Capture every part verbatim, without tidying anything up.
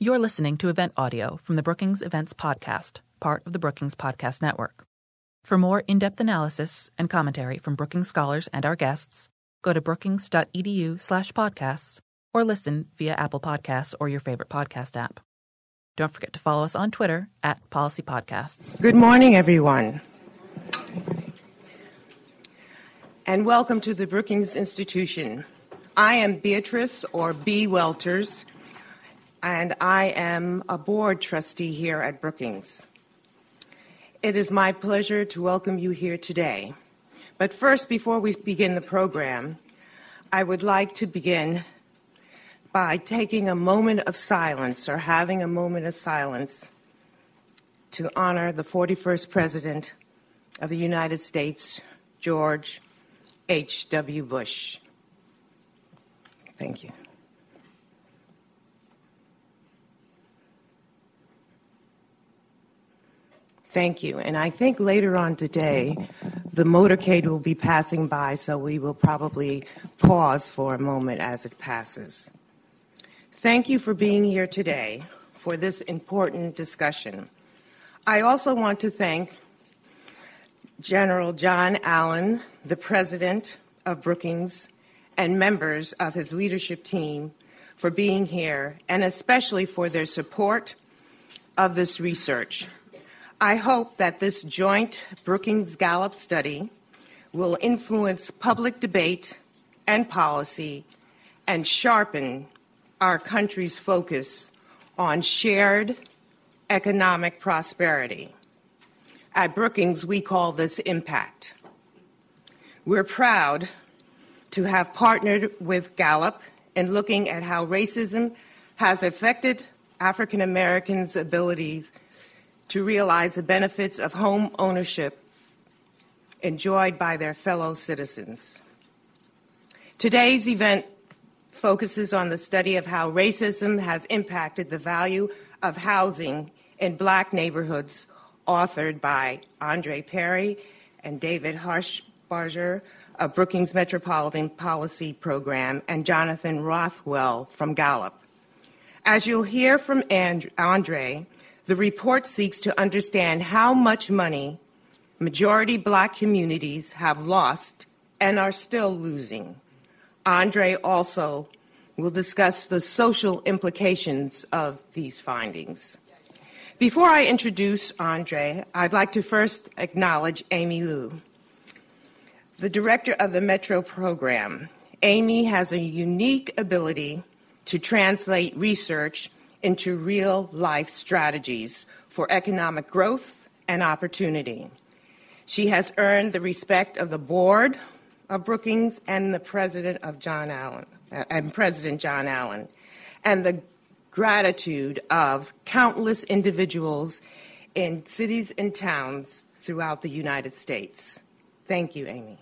You're listening to event audio from the Brookings Events Podcast, part of the Brookings Podcast Network. For more in-depth analysis and commentary from Brookings scholars and our guests, go to brookings.edu slash podcasts or listen via Apple Podcasts or your favorite podcast app. Don't forget to follow us on Twitter at Policy Podcasts. Good morning, everyone. And welcome to the Brookings Institution. I am Beatrice, or B. Welters, and I am a board trustee here at Brookings. It is my pleasure to welcome you here today. But first, before we begin the program, I would like to begin by taking a moment of silence, or having a moment of silence, to honor the forty-first President of the United States, George H W Bush. Thank you. Thank you. And I think later on today, the motorcade will be passing by, so we will probably pause for a moment as it passes. Thank you for being here today for this important discussion. I also want to thank General John Allen, the president of Brookings, and members of his leadership team for being here, and especially for their support of this research. I hope that this joint Brookings-Gallup study will influence public debate and policy and sharpen our country's focus on shared economic prosperity. At Brookings, we call this impact. We're proud to have partnered with Gallup in looking at how racism has affected African Americans' abilities to realize the benefits of home ownership enjoyed by their fellow citizens. Today's event focuses on the study of how racism has impacted the value of housing in Black neighborhoods, authored by Andre Perry and David Harshbarger of Brookings Metropolitan Policy Program and Jonathan Rothwell from Gallup. As you'll hear from And- Andre, the report seeks to understand how much money majority Black communities have lost and are still losing. Andre also will discuss the social implications of these findings. Before I introduce Andre, I'd like to first acknowledge Amy Liu, the director of the Metro program. Amy has a unique ability to translate research into real-life strategies for economic growth and opportunity. She has earned the respect of the board of Brookings and the president of John Allen, uh, and President John Allen, and the gratitude of countless individuals in cities and towns throughout the United States. Thank you, Amy.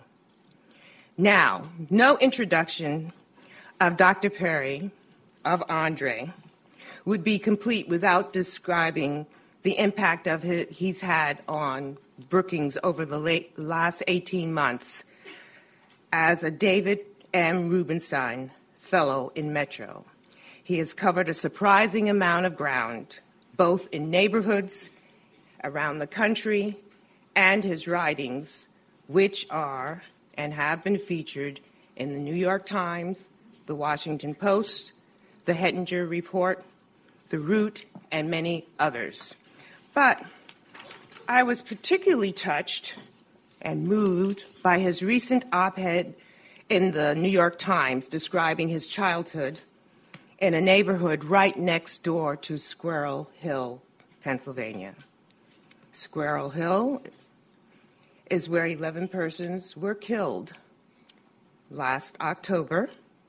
Now, no introduction of Doctor Perry, of Andre, would be complete without describing the impact of his, he's had on Brookings over the late, last eighteen months as a David M. Rubenstein Fellow in Metro. He has covered a surprising amount of ground, both in neighborhoods around the country and his writings, which are and have been featured in the New York Times, the Washington Post, the Hettinger Report, The Root, and many others. But I was particularly touched and moved by his recent op-ed in the New York Times describing his childhood in a neighborhood right next door to Squirrel Hill, Pennsylvania. Squirrel Hill is where eleven persons were killed last October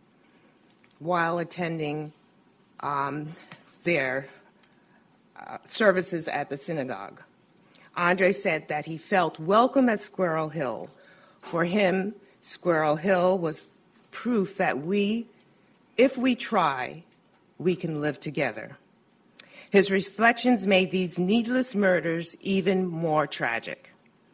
while attending um, their uh, services at the synagogue. Andre said that he felt welcome at Squirrel Hill. For him, Squirrel Hill was proof that we, if we try, we can live together. His reflections made these needless murders even more tragic.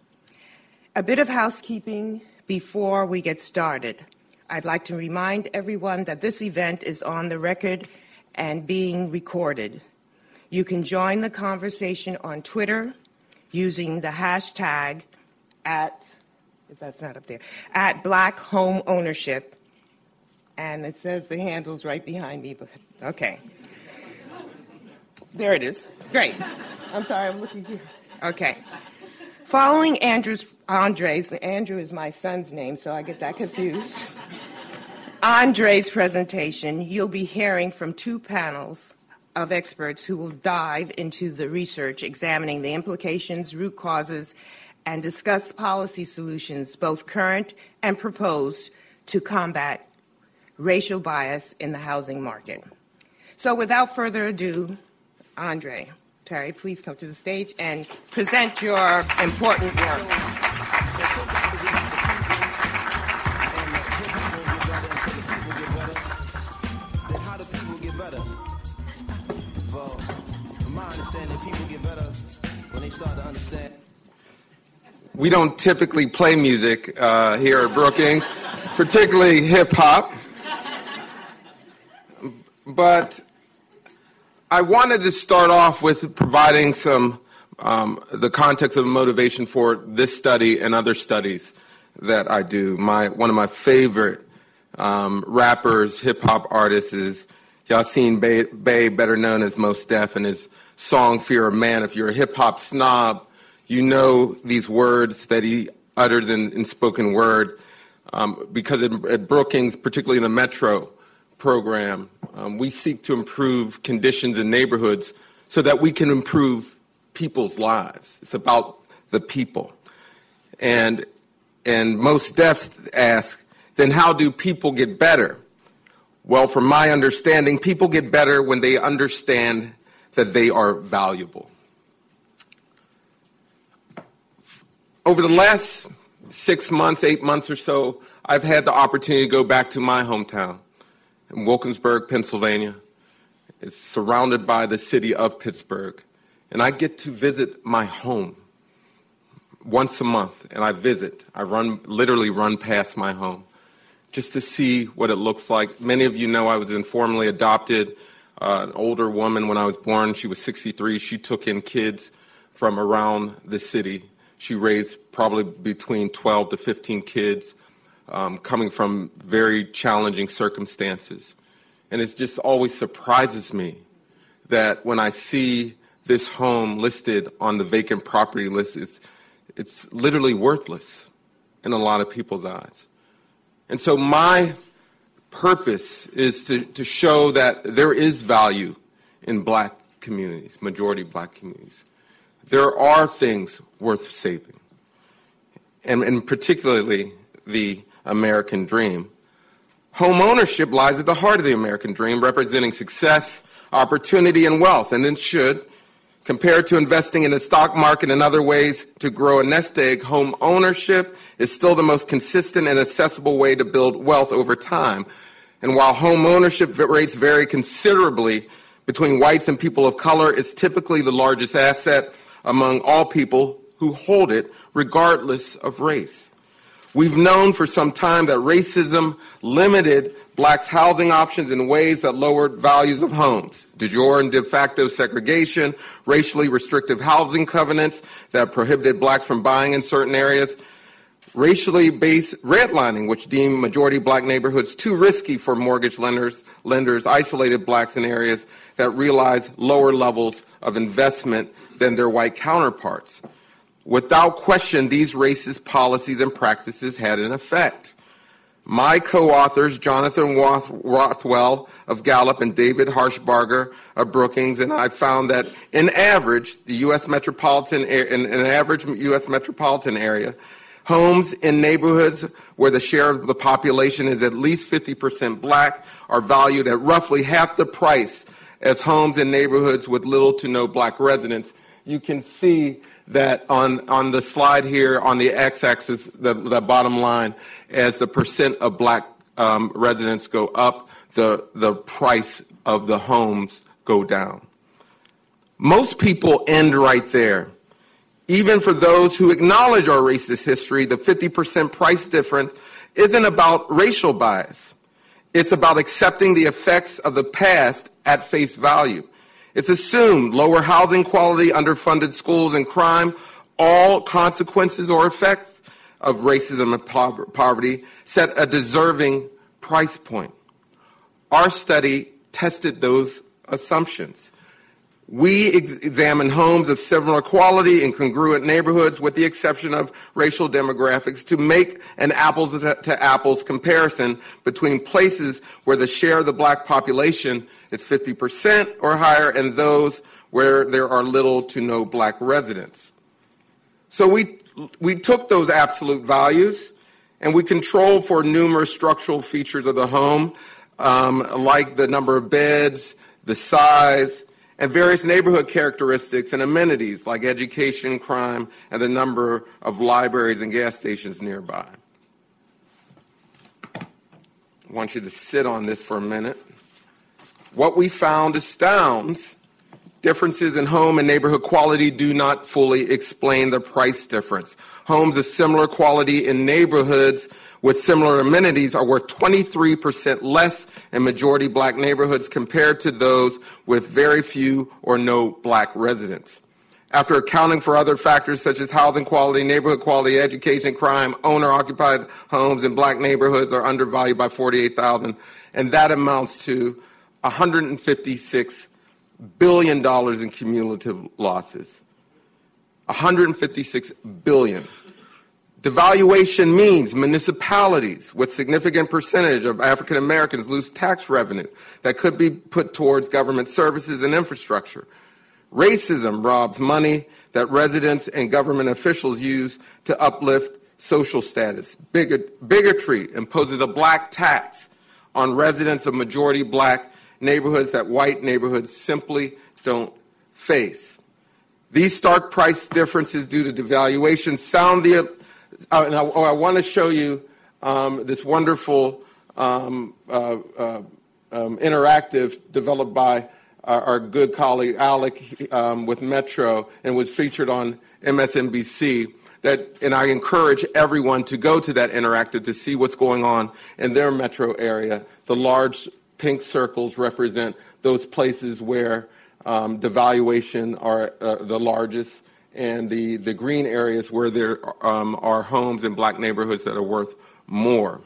A bit of housekeeping before we get started. I'd like to remind everyone that this event is on the record and being recorded. You can join the conversation on Twitter using the hashtag at, if that's not up there, at Black Home Ownership. And it says the handle's right behind me, but okay. There it is. Great. I'm sorry, I'm looking here. Okay. Following Andrew's, Andre's, Andrew is my son's name, so I get that confused. Andre's presentation, you'll be hearing from two panels of experts who will dive into the research examining the implications, root causes, and discuss policy solutions, both current and proposed, to combat racial bias in the housing market. So without further ado, Andre, Terry, please come to the stage and present your important work. How do people get better? Well, from my understanding, people get better when they start to understand. We don't typically play music uh, here at Brookings, particularly hip-hop. But I wanted to start off with providing some, um, the context of the motivation for this study and other studies that I do. My, one of my favorite um, rappers, hip-hop artists is Yasin Bey, Bey, better known as Mos Def, and his song Fear of Man. If you're a hip-hop snob, you know these words that he utters in, in spoken word, um, because at, at Brookings, particularly in the Metro program, um, we seek to improve conditions in neighborhoods so that we can improve people's lives. It's about the people. And, and Mos Def asks, then how do people get better? Well, from my understanding, people get better when they understand that they are valuable. Over the last six months, eight months or so, I've had the opportunity to go back to my hometown in Wilkinsburg, Pennsylvania. It's surrounded by the city of Pittsburgh. And I get to visit my home once a month, and I visit. I run, literally run past my home just to see what it looks like. Many of you know I was informally adopted. Uh, an older woman, when I was born, she was sixty-three. She took in kids from around the city. She raised probably between twelve to fifteen kids, um, coming from very challenging circumstances. And it just always surprises me that when I see this home listed on the vacant property list, it's, it's literally worthless in a lot of people's eyes. And so my purpose is to, to show that there is value in black communities, majority black communities. There are things worth saving, and, and particularly the American dream. Home ownership lies at the heart of the American dream, representing success, opportunity, and wealth, and it should. Compared to investing in the stock market and other ways to grow a nest egg, home ownership is still the most consistent and accessible way to build wealth over time. And while home ownership rates vary considerably between whites and people of color, it's typically the largest asset among all people who hold it, regardless of race. We've known for some time that racism limited blacks' housing options in ways that lowered values of homes. De jure and de facto segregation, racially restrictive housing covenants that prohibited blacks from buying in certain areas, racially based redlining, which deemed majority black neighborhoods too risky for mortgage lenders, lenders isolated blacks in areas that realized lower levels of investment than their white counterparts. Without question, these racist policies and practices had an effect. My co-authors, Jonathan Rothwell of Gallup and David Harshbarger of Brookings, and I found that in average, the U S metropolitan, in an average U S metropolitan area, homes in neighborhoods where the share of the population is at least fifty percent black are valued at roughly half the price as homes in neighborhoods with little to no black residents. You can see that on, on the slide here, on the x-axis, the, the bottom line, as the percent of black um, residents go up, the, the price of the homes go down. Most people end right there. Even for those who acknowledge our racist history, the fifty percent price difference isn't about racial bias. It's about accepting the effects of the past at face value. It's assumed lower housing quality, underfunded schools, and crime, all consequences or effects of racism and poverty, set a deserving price point. Our study tested those assumptions. We ex- examined homes of similar quality in congruent neighborhoods, with the exception of racial demographics, to make an apples to apples comparison between places where the share of the black population is fifty percent or higher and those where there are little to no black residents. So we, we took those absolute values and we controlled for numerous structural features of the home, um, like the number of beds, the size, and various neighborhood characteristics and amenities like education, crime, and the number of libraries and gas stations nearby. I want you to sit on this for a minute. What we found astounds. Differences in home and neighborhood quality do not fully explain the price difference. Homes of similar quality in neighborhoods with similar amenities are worth twenty-three percent less in majority black neighborhoods compared to those with very few or no black residents. After accounting for other factors such as housing quality, neighborhood quality, education, crime, owner-occupied homes in black neighborhoods are undervalued by forty-eight thousand dollars, and that amounts to one hundred fifty-six billion dollars in cumulative losses. one hundred fifty-six billion dollars. Devaluation means municipalities with significant percentage of African Americans lose tax revenue that could be put towards government services and infrastructure. Racism robs money that residents and government officials use to uplift social status. Bigot- bigotry imposes a black tax on residents of majority black neighborhoods that white neighborhoods simply don't face. These stark price differences due to devaluation sound the, uh, and I, oh, I want to show you um, this wonderful um, uh, uh, um, interactive developed by our, our good colleague Alec um, with Metro, and was featured on M S N B C. That, and I encourage everyone to go to that interactive to see what's going on in their metro area. The large pink circles represent those places where um, devaluation are uh, the largest, and the, the green areas where there um, are homes in black neighborhoods that are worth more.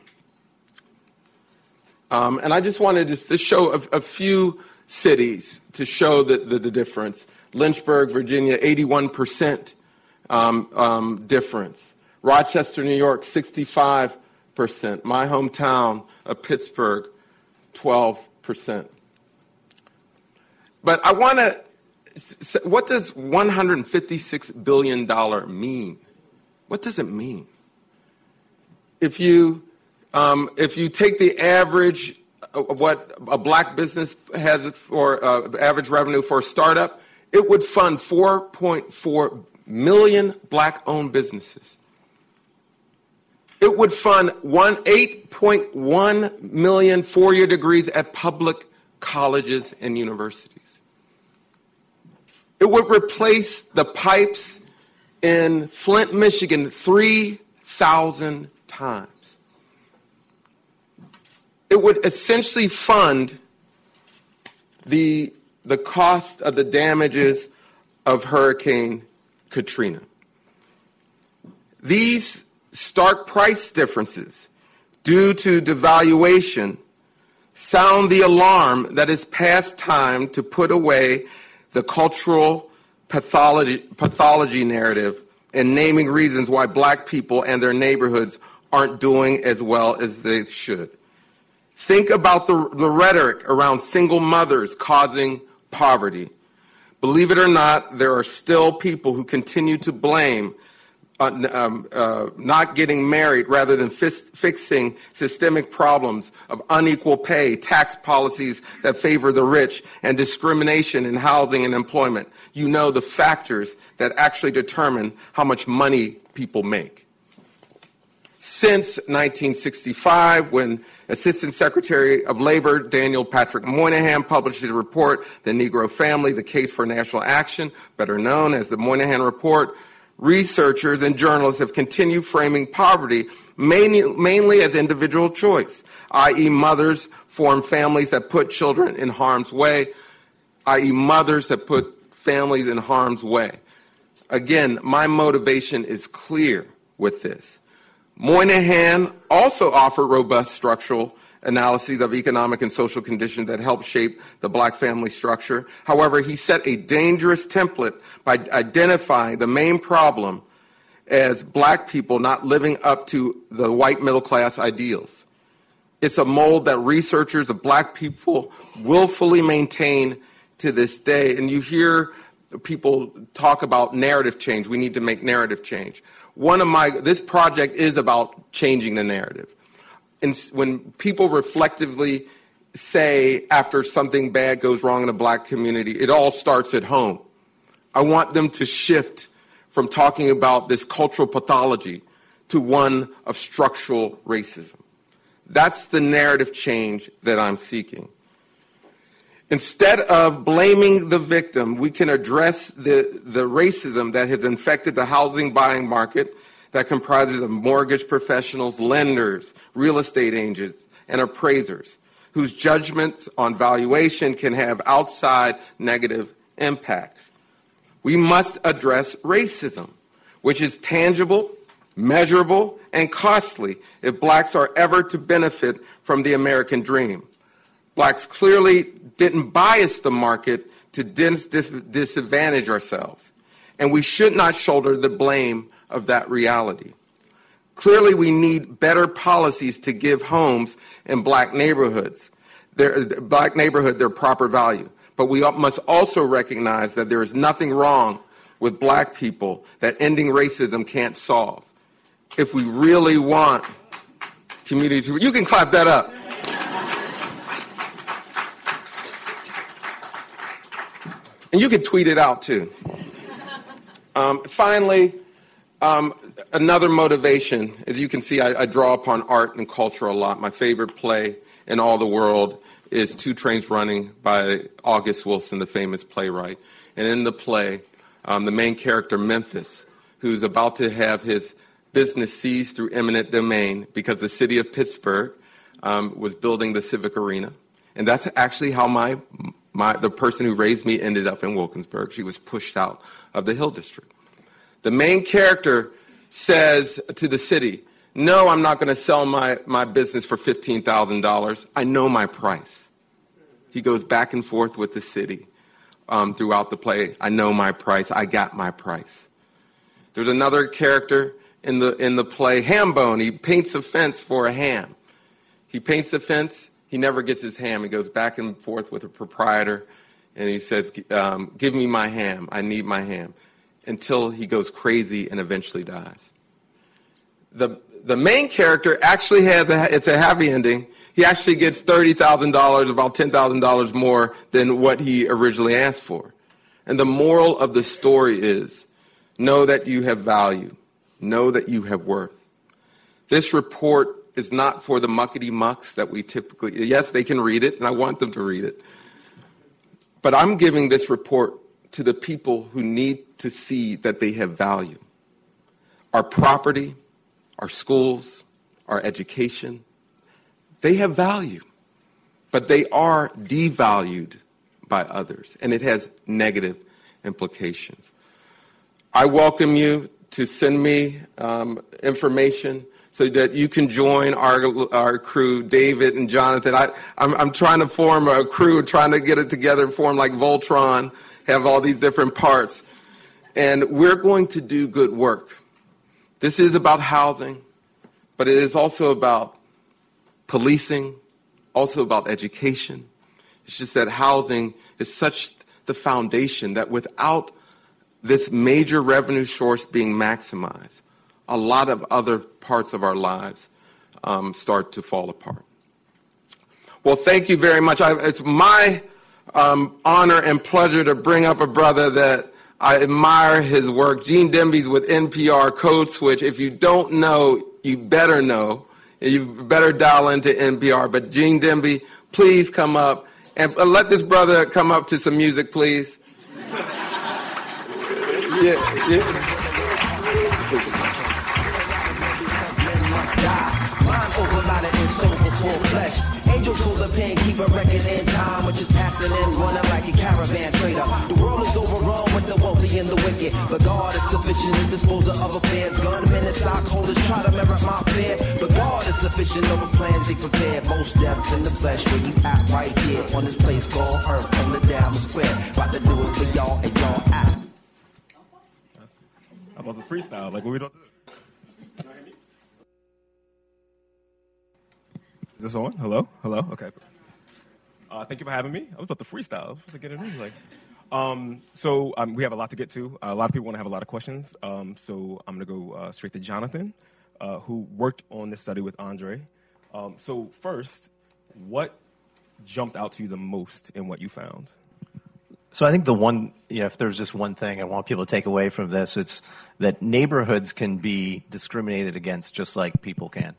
Um, and I just wanted to, to show a, a few cities to show the, the, the difference. Lynchburg, Virginia, eighty-one percent um, um, difference. Rochester, New York, sixty-five percent. My hometown of Pittsburgh, twelve percent. But I want to, what does one hundred fifty-six billion dollars mean? What does it mean? If you, um, if you take the average of what a black business has for uh, average revenue for a startup, it would fund four point four million black-owned businesses. It would fund eight point one million four-year degrees at public colleges and universities. It would replace the pipes in Flint, Michigan, three thousand times. It would essentially fund the, the cost of the damages of Hurricane Katrina. These stark price differences due to devaluation sound the alarm that it's past time to put away the cultural pathology, pathology narrative and naming reasons why black people and their neighborhoods aren't doing as well as they should. Think about the, the rhetoric around single mothers causing poverty. Believe it or not, there are still people who continue to blame uh, um, uh, not getting married rather than fix, fixing systemic problems of unequal pay, tax policies that favor the rich, and discrimination in housing and employment. You know the factors that actually determine how much money people make. Since nineteen sixty-five, when Assistant Secretary of Labor Daniel Patrick Moynihan published his report, The Negro Family, The Case for National Action, better known as the Moynihan Report, researchers, and journalists have continued framing poverty mainly, mainly as individual choice, that is mothers form families that put children in harm's way, that is mothers that put families in harm's way. Again, my motivation is clear with this. Moynihan also offered robust structural analyses of economic and social conditions that help shape the black family structure. However, he set a dangerous template by identifying the main problem as black people not living up to the white middle class ideals. It's a mold that researchers of black people willfully maintain to this day. And you hear people talk about narrative change. We need to make narrative change. One of my, this project is about changing the narrative. And when people reflectively say after something bad goes wrong in a black community, it all starts at home. I want them to shift from talking about this cultural pathology to one of structural racism. That's the narrative change that I'm seeking. Instead of blaming the victim, we can address the, the racism that has infected the housing buying market that comprises of mortgage professionals, lenders, real estate agents, and appraisers, whose judgments on valuation can have outside negative impacts. We must address racism, which is tangible, measurable, and costly if blacks are ever to benefit from the American dream. Blacks clearly didn't bias the market to dis- dis- disadvantage ourselves, and we should not shoulder the blame of that reality. Clearly, we need better policies to give homes in black neighborhoods, their black neighborhood, their proper value. But we must also recognize that there is nothing wrong with black people that ending racism can't solve. If we really want community to, you can clap that up. And you can tweet it out too. Um, finally, Um, another motivation, as you can see, I, I draw upon art and culture a lot. My favorite play in all the world is Two Trains Running by August Wilson, the famous playwright. And in the play, um, the main character, Memphis, who's about to have his business seized through eminent domain because the city of Pittsburgh um, was building the Civic Arena. And that's actually how my, my the person who raised me ended up in Wilkinsburg. She was pushed out of the Hill District. The main character says to the city, no, I'm not going to sell my, my business for fifteen thousand dollars. I know my price. He goes back and forth with the city um, throughout the play. I know my price. I got my price. There's another character in the, in the play, Hambone. He paints a fence for a ham. He paints the fence. He never gets his ham. He goes back and forth with the proprietor, and he says, um, give me my ham. I need my ham. Until he goes crazy and eventually dies. The the main character actually has a, it's a happy ending. He actually gets thirty thousand dollars, about ten thousand dollars more than what he originally asked for. And the moral of the story is, know that you have value. Know that you have worth. This report is not for the muckety mucks that we typically, yes, they can read it, and I want them to read it. But I'm giving this report to the people who need to see that they have value. Our property, our schools, our education, they have value, but they are devalued by others, and it has negative implications. I welcome you to send me um, information so that you can join our our crew, David and Jonathan. I, I'm, I'm trying to form a crew, trying to get it together, form like Voltron, have all these different parts. And we're going to do good work. This is about housing, but it is also about policing, also about education. It's just that housing is such the foundation that without this major revenue source being maximized, a lot of other parts of our lives um, start to fall apart. Well, thank you very much. I, it's my um, honor and pleasure to bring up a brother that I admire his work. Gene Demby's with N P R Code Switch. If you don't know, you better know. You better dial into N P R. But Gene Demby, please come up. And let this brother come up to some music, please. Yeah, yeah. Mind overloaded and soul before flesh. Angels hold the pen, keep a record in time, which is passing and running like a caravan trader. The world is overrun with the wealthy and the wicked, but God is sufficient to dispose of affairs. Gunmen and stockholders try to merit my fear, but God is sufficient over plans he prepared. Most deaths in the flesh where you at right here on this place called Earth on the down square. About to do it for y'all and y'all at. How about the freestyle? Like what we don't do? Is this on? Hello? Hello? Okay. Uh, thank you for having me. I was about to freestyle. I was about to get it in. Like, um, so um, we have a lot to get to. Uh, a lot of people want to have a lot of questions. Um, so I'm going to go uh, straight to Jonathan, uh, who worked on this study with Andre. Um, so first, what jumped out to you the most in what you found? So I think the one, you know, if there's just one thing I want people to take away from this, it's that neighborhoods can be discriminated against just like people can.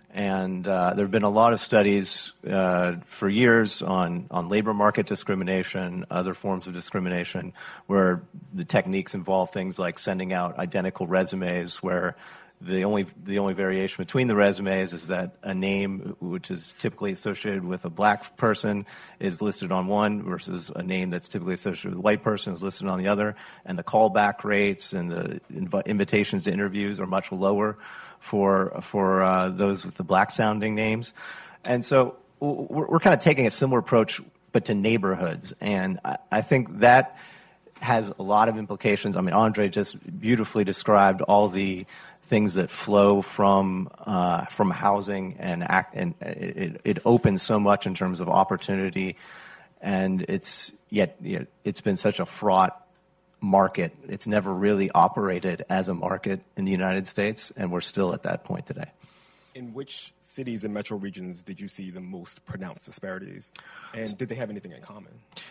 And uh, there have been a lot of studies uh, for years on, on labor market discrimination, other forms of discrimination, where the techniques involve things like sending out identical resumes, where the only the only variation between the resumes is that a name, which is typically associated with a black person, is listed on one versus a name that's typically associated with a white person is listed on the other, and the callback rates and the inv- invitations to interviews are much lower for for uh, those with the black-sounding names. And so we're, we're kind of taking a similar approach, but to neighborhoods. And I, I think that has a lot of implications. I mean, Andre just beautifully described all the things that flow from uh, from housing, and act, and it, it opens so much in terms of opportunity. And it's yet you know, it's been such a fraught market. It's never really operated as a market in the United States, and we're still at that point today. In which cities and metro regions did you see the most pronounced disparities, and did they have anything in common?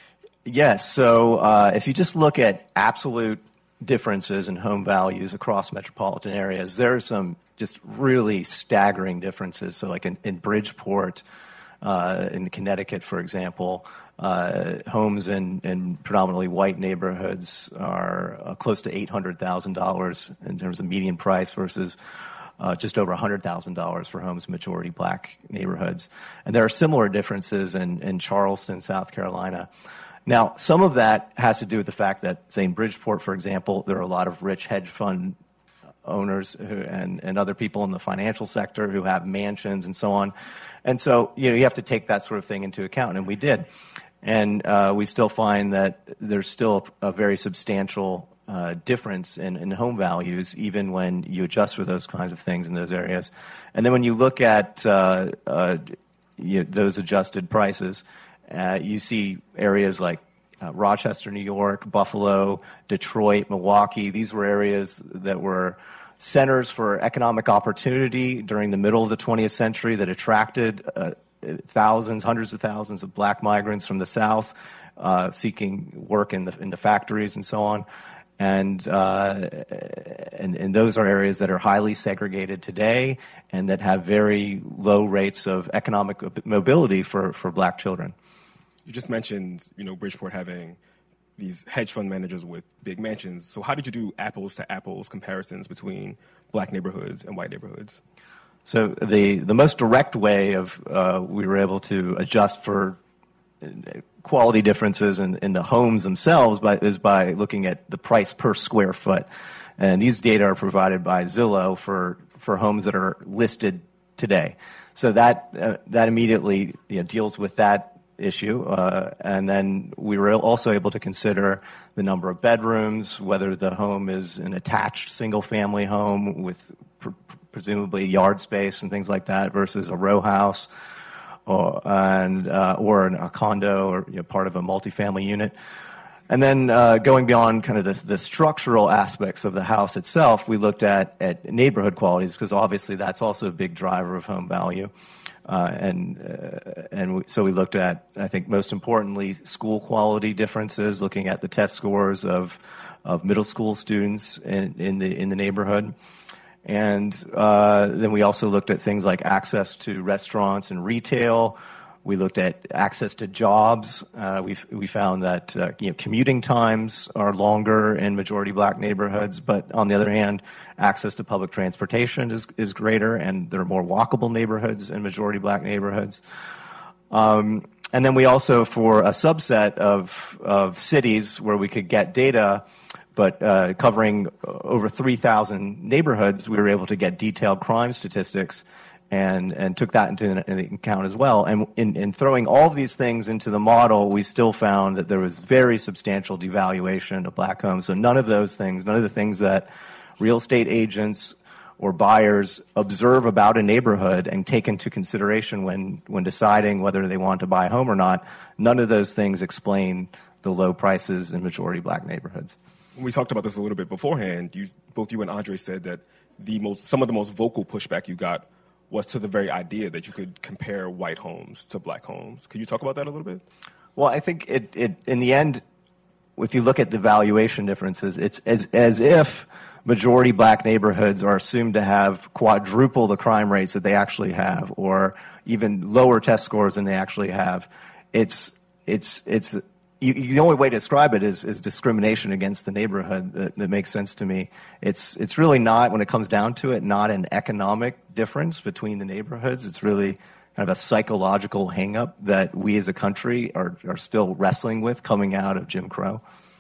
Yes. So uh, if you just look at absolute differences in home values across metropolitan areas, there are some just really staggering differences. So like in, in Bridgeport, uh, in Connecticut, for example, Uh, homes in, in predominantly white neighborhoods are uh, close to eight hundred thousand dollars in terms of median price versus uh, just over one hundred thousand dollars for homes in majority black neighborhoods. And there are similar differences in, in Charleston, South Carolina. Now, some of that has to do with the fact that, say, in Bridgeport, for example, there are a lot of rich hedge fund owners who, and, and other people in the financial sector who have mansions and so on. And so, you know, you have to take that sort of thing into account, and we did. And uh, we still find that there's still a very substantial uh, difference in, in home values, even when you adjust for those kinds of things in those areas. And then when you look at uh, uh, you know, those adjusted prices, uh, you see areas like uh, Rochester, New York, Buffalo, Detroit, Milwaukee. These were areas that were centers for economic opportunity during the middle of the twentieth century that attracted uh, thousands, hundreds of thousands of black migrants from the South uh, seeking work in the in the factories and so on. And, uh, and and those are areas that are highly segregated today and that have very low rates of economic mobility for, for black children. You just mentioned, you know, Bridgeport having these hedge fund managers with big mansions. So how did you do apples to apples comparisons between black neighborhoods and white neighborhoods? So the, the most direct way of uh, we were able to adjust for quality differences in, in the homes themselves by, is by looking at the price per square foot. And these data are provided by Zillow for, for homes that are listed today. So that uh, that immediately you know, deals with that issue. Uh, and then we were also able to consider the number of bedrooms, whether the home is an attached single-family home with pr- presumably yard space and things like that versus a row house or, and, uh, or an, a condo or you know, part of a multifamily unit. And then uh, going beyond kind of the, the structural aspects of the house itself, we looked at, at neighborhood qualities because obviously that's also a big driver of home value. Uh, and uh, and we, so we looked at, I think most importantly, school quality differences, looking at the test scores of of middle school students in, in the in the neighborhood. And uh, then we also looked at things like access to restaurants and retail, We looked at access to jobs. Uh, we we found that uh, you know, commuting times are longer in majority black neighborhoods, but on the other hand, access to public transportation is, is greater, and there are more walkable neighborhoods in majority black neighborhoods. Um, and then we also, for a subset of, of cities where we could get data, but uh, covering over three thousand neighborhoods, we were able to get detailed crime statistics and, and took that into account as well. And in, in throwing all of these things into the model, we still found that there was very substantial devaluation of black homes. So none of those things, none of the things that real estate agents or buyers observe about a neighborhood and take into consideration when, when deciding whether they want to buy a home or not, none of those things explain the low prices in majority black neighborhoods. We talked about this a little bit beforehand. You, both you and Andre said that the most, some of the most vocal pushback you got was to the very idea that you could compare white homes to black homes. Could you talk about that a little bit? Well, I think it, it in the end, if you look at the valuation differences, it's as, as if majority black neighborhoods are assumed to have quadruple the crime rates that they actually have, or even lower test scores than they actually have. It's, it's, it's, You, you, the only way to describe it is, is discrimination against the neighborhood that, that makes sense to me. It's it's really not, when it comes down to it, not an economic difference between the neighborhoods. It's really kind of a psychological hang-up that we as a country are, are still wrestling with coming out of Jim Crow.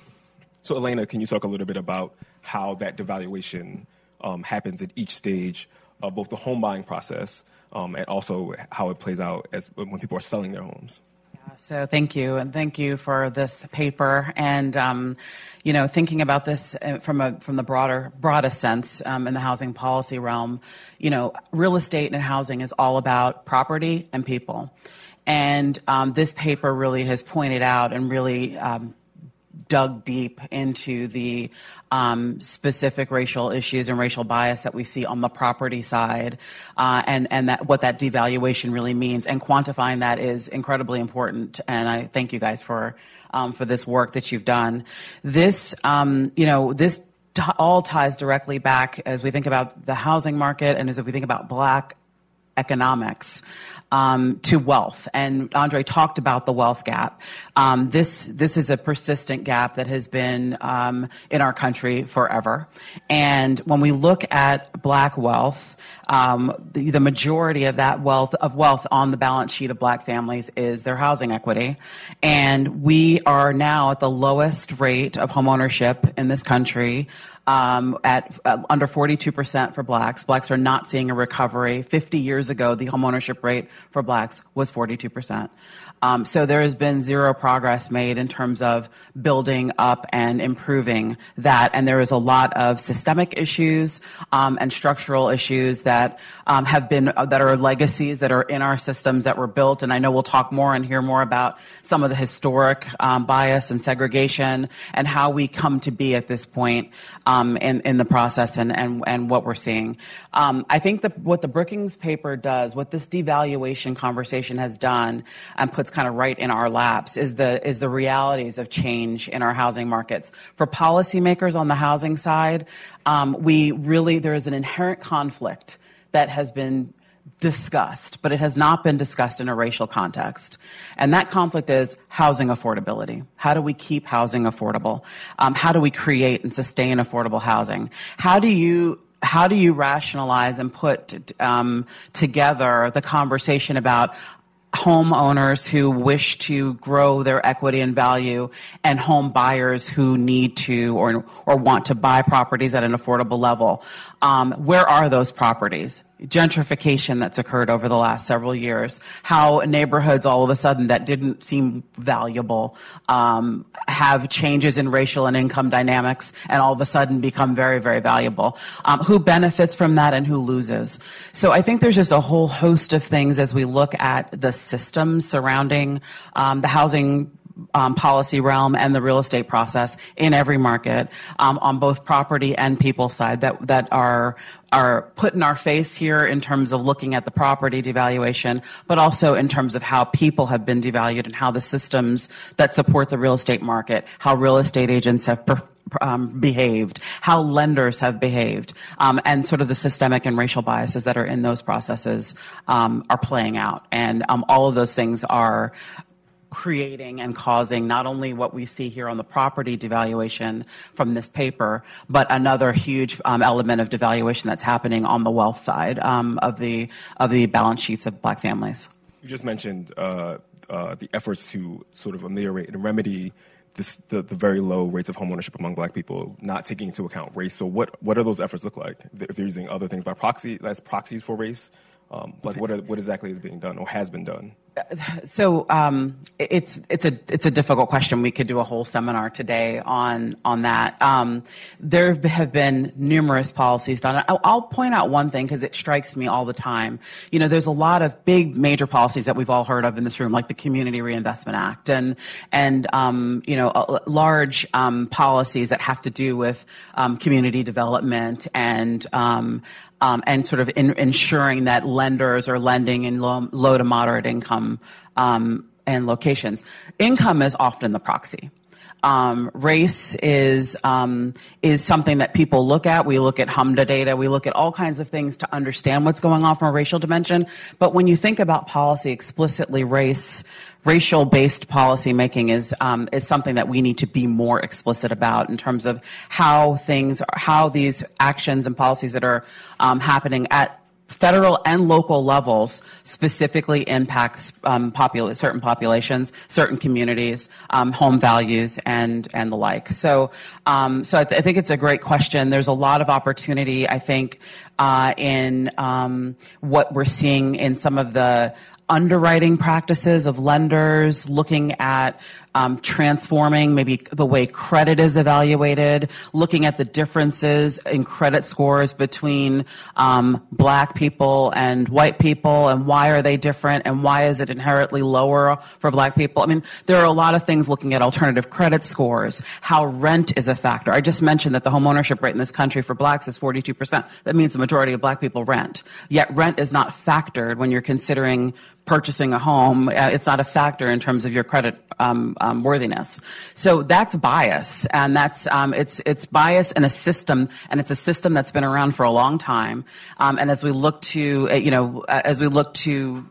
So, Elena, can you talk a little bit about how that devaluation um, happens at each stage of both the home buying process um, and also how it plays out as when people are selling their homes? So thank you, and thank you for this paper. And um, you know, thinking about this from a from the broader broadest sense um, in the housing policy realm, you know, real estate and housing is all about property and people. And um, this paper really has pointed out and really um, dug deep into the um, specific racial issues and racial bias that we see on the property side, uh, and and that what that devaluation really means, and quantifying that is incredibly important. And I thank you guys for um, for this work that you've done. This um, you know this t- all ties directly back as we think about the housing market and as we think about black economics. Um, to wealth, and Andre talked about the wealth gap. Um, this this is a persistent gap that has been um, in our country forever. And when we look at black wealth, um, the, the majority of that wealth of wealth on the balance sheet of black families is their housing equity. And we are now at the lowest rate of homeownership in this country. Um, at uh, under forty-two percent for blacks. Blacks are not seeing a recovery. fifty years ago, the homeownership rate for blacks was forty-two percent. Um, so there has been zero progress made in terms of building up and improving that. And there is a lot of systemic issues um, and structural issues that um, have been, uh, that are legacies that are in our systems that were built. And I know we'll talk more and hear more about some of the historic um, bias and segregation and how we come to be at this point um, in, in the process and, and, and what we're seeing. Um, I think that what the Brookings paper does, what this devaluation conversation has done and puts kind of right in our laps is the is the realities of change in our housing markets. For policymakers on the housing side, um, we really, there is an inherent conflict that has been discussed, but it has not been discussed in a racial context. And that conflict is housing affordability. How do we keep housing affordable? Um, how do we create and sustain affordable housing? How do you how do you rationalize and put um, together the conversation about homeowners who wish to grow their equity and value and home buyers who need to or or want to buy properties at an affordable level? Um, where are those properties? Gentrification that's occurred over the last several years, how neighborhoods all of a sudden that didn't seem valuable um, have changes in racial and income dynamics and all of a sudden become very, very valuable. Um, who benefits from that and who loses? So I think there's just a whole host of things as we look at the systems surrounding um, the housing Um, policy realm and the real estate process in every market um, on both property and people side that that are are put in our face here in terms of looking at the property devaluation, but also in terms of how people have been devalued and how the systems that support the real estate market, how real estate agents have per- um, behaved, how lenders have behaved, um, and sort of the systemic and racial biases that are in those processes um, are playing out. And um, all of those things are creating and causing not only what we see here on the property devaluation from this paper, but another huge um, element of devaluation that's happening on the wealth side um, of the of the balance sheets of Black families. You just mentioned uh, uh, the efforts to sort of ameliorate and remedy this, the, the very low rates of homeownership among Black people, not taking into account race. So what what do those efforts look like? If they're using other things by proxy, that's proxies for race, um, like what are, what exactly is being done or has been done? So um, it's it's a it's a difficult question. We could do a whole seminar today on on that. Um, there have been numerous policies done. I'll, I'll point out one thing because it strikes me all the time. You know, there's a lot of big major policies that we've all heard of in this room, like the Community Reinvestment Act, and and um, you know, uh, large um, policies that have to do with um, community development and um, Um, and sort of in, ensuring that lenders are lending in low, low to moderate income um, and locations. Income is often the proxy. Um, race is um, is something that people look at. We look at HMDA data. We look at all kinds of things to understand what's going on from a racial dimension. But when you think about policy explicitly, race, racial-based policy making is um, is something that we need to be more explicit about in terms of how things, how these actions and policies that are um, happening at federal and local levels specifically impact um, popul- certain populations, certain communities, um, home values, and and the like. So, um, so I, th- I think it's a great question. There's a lot of opportunity, I think, uh, in um, what we're seeing in some of the underwriting practices of lenders, looking at um, transforming maybe the way credit is evaluated, looking at the differences in credit scores between um, Black people and white people, and why are they different, and why is it inherently lower for Black people? I mean, there are a lot of things looking at alternative credit scores, how rent is a factor. I just mentioned that the homeownership rate in this country for Blacks is forty-two percent. That means the majority of Black people rent. Yet rent is not factored when you're considering purchasing a home. Uh, it's not a factor in terms of your credit um, um, worthiness. So that's bias, and that's um, it's it's bias in a system, and it's a system that's been around for a long time. Um, and as we look to, uh, you know, uh, as we look to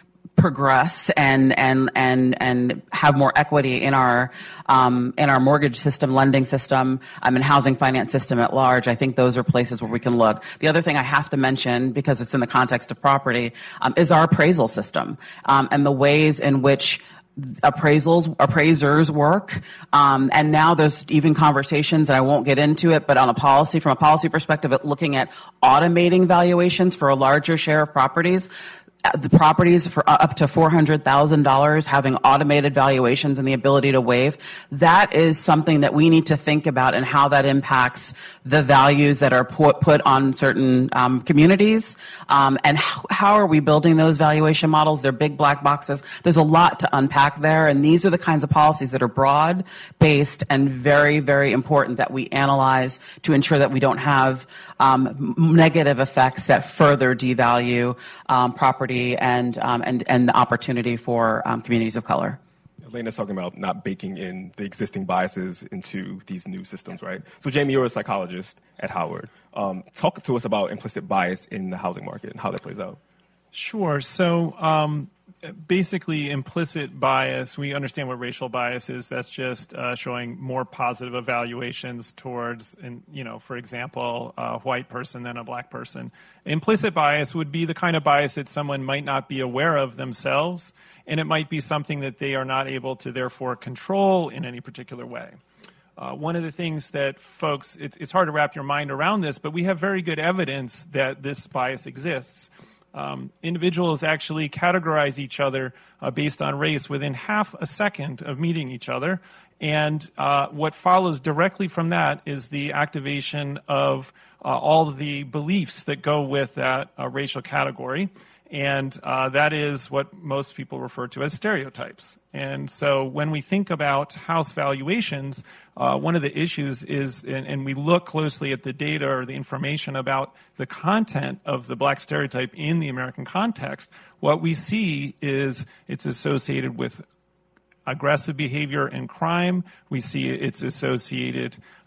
progress and and and and have more equity in our um, in our mortgage system, lending system, um, and housing finance system at large, I think those are places where we can look. The other thing I have to mention, because it's in the context of property, um, is our appraisal system um, and the ways in which appraisals appraisers work, um, and now there's even conversations, and I won't get into it, but on a policy from a policy perspective, at looking at automating valuations for a larger share of properties. The properties for up to four hundred thousand dollars having automated valuations and the ability to waive, that is something that we need to think about and how that impacts the values that are put, put on certain um, communities, um, and how, how are we building those valuation models? They're big black boxes. There's a lot to unpack there, and these are the kinds of policies that are broad-based and very, very important that we analyze to ensure that we don't have um, negative effects that further devalue um, property and um, and and the opportunity for um, communities of color. Elena's talking about not baking in the existing biases into these new systems, right? So, Jamie, you're a psychologist at Howard. Um, talk to us about implicit bias in the housing market and how that plays out. Sure. So, um, basically, implicit bias, we understand what racial bias is. That's just uh, showing more positive evaluations towards, in, you know, for example, a white person than a Black person. Implicit bias would be the kind of bias that someone might not be aware of themselves, and it might be something that they are not able to therefore control in any particular way. Uh, one of the things that folks, it's, it's hard to wrap your mind around this, but we have very good evidence that this bias exists. Um, individuals actually categorize each other uh, based on race within half a second of meeting each other. And uh, what follows directly from that is the activation of uh, all of the beliefs that go with that uh, racial category. And uh, that is what most people refer to as stereotypes. And so when we think about house valuations, uh, one of the issues is, and, and we look closely at the data or the information about the content of the Black stereotype in the American context, what we see is it's associated with aggressive behavior and crime. We see it's associated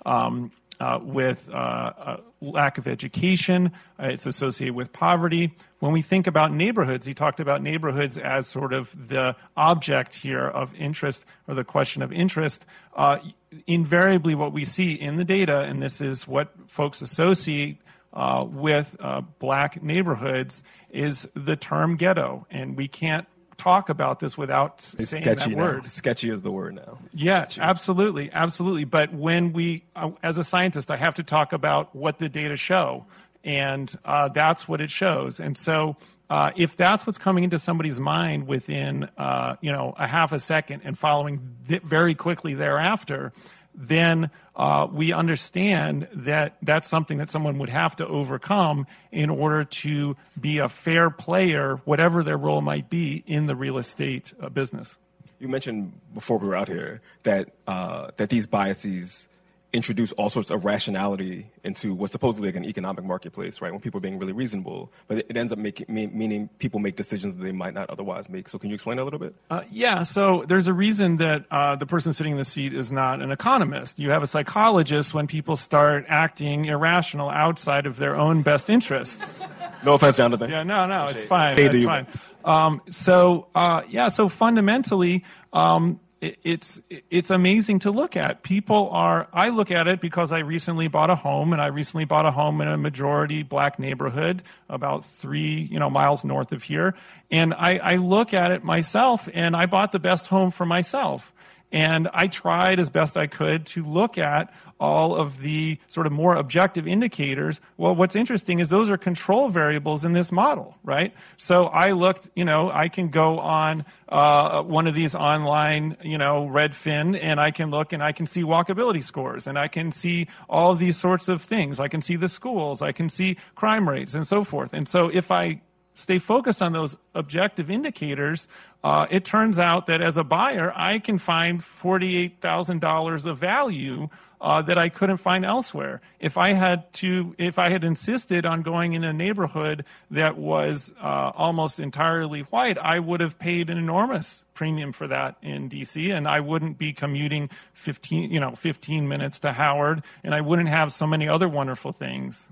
um, uh, with uh, uh, lack of education. Uh, it's associated with poverty. When we think about neighborhoods, he talked about neighborhoods as sort of the object here of interest, or the question of interest. Uh, invariably, what we see in the data, and this is what folks associate uh, with uh, black neighborhoods, is the term ghetto. And we can't talk about this without it's saying sketchy that now. word. Sketchy is the word now. It's yeah, sketchy. absolutely, absolutely. But when we, uh, as a scientist, I have to talk about what the data show, and uh, that's what it shows. And so, uh, if that's what's coming into somebody's mind within, uh, you know, a half a second and following th- very quickly thereafter, then uh, we understand that that's something that someone would have to overcome in order to be a fair player, whatever their role might be in the real estate uh, business. You mentioned before we were out here that uh, that these biases introduce all sorts of rationality into what's supposedly like an economic marketplace, right? When people are being really reasonable, but it ends up making meaning people make decisions that they might not otherwise make. So can you explain that a little bit? Uh, yeah. So there's a reason that uh, the person sitting in the seat is not an economist. You have a psychologist when people start acting irrational outside of their own best interests. No offense, Jonathan. Yeah. No. No. Shade. It's fine. Shade It's fine. Um, so uh, yeah. So fundamentally. Um, It's it's amazing to look at. People are, I look at it because I recently bought a home, and I recently bought a home in a majority black neighborhood about three you know miles north of here. And I, I look at it myself, and I bought the best home for myself. And I tried as best I could to look at all of the sort of more objective indicators. Well, what's interesting is those are control variables in this model, right? So I looked, you know, I can go on uh, one of these online, you know, Redfin, and I can look and I can see walkability scores, and I can see all of these sorts of things. I can see the schools, I can see crime rates, and so forth. And so if I stay focused on those objective indicators, uh, it turns out that as a buyer, I can find forty-eight thousand dollars of value uh, that I couldn't find elsewhere. If I had to, if I had insisted on going in a neighborhood that was uh, almost entirely white, I would have paid an enormous premium for that in D C, and I wouldn't be commuting fifteen, you know, fifteen minutes to Howard, and I wouldn't have so many other wonderful things.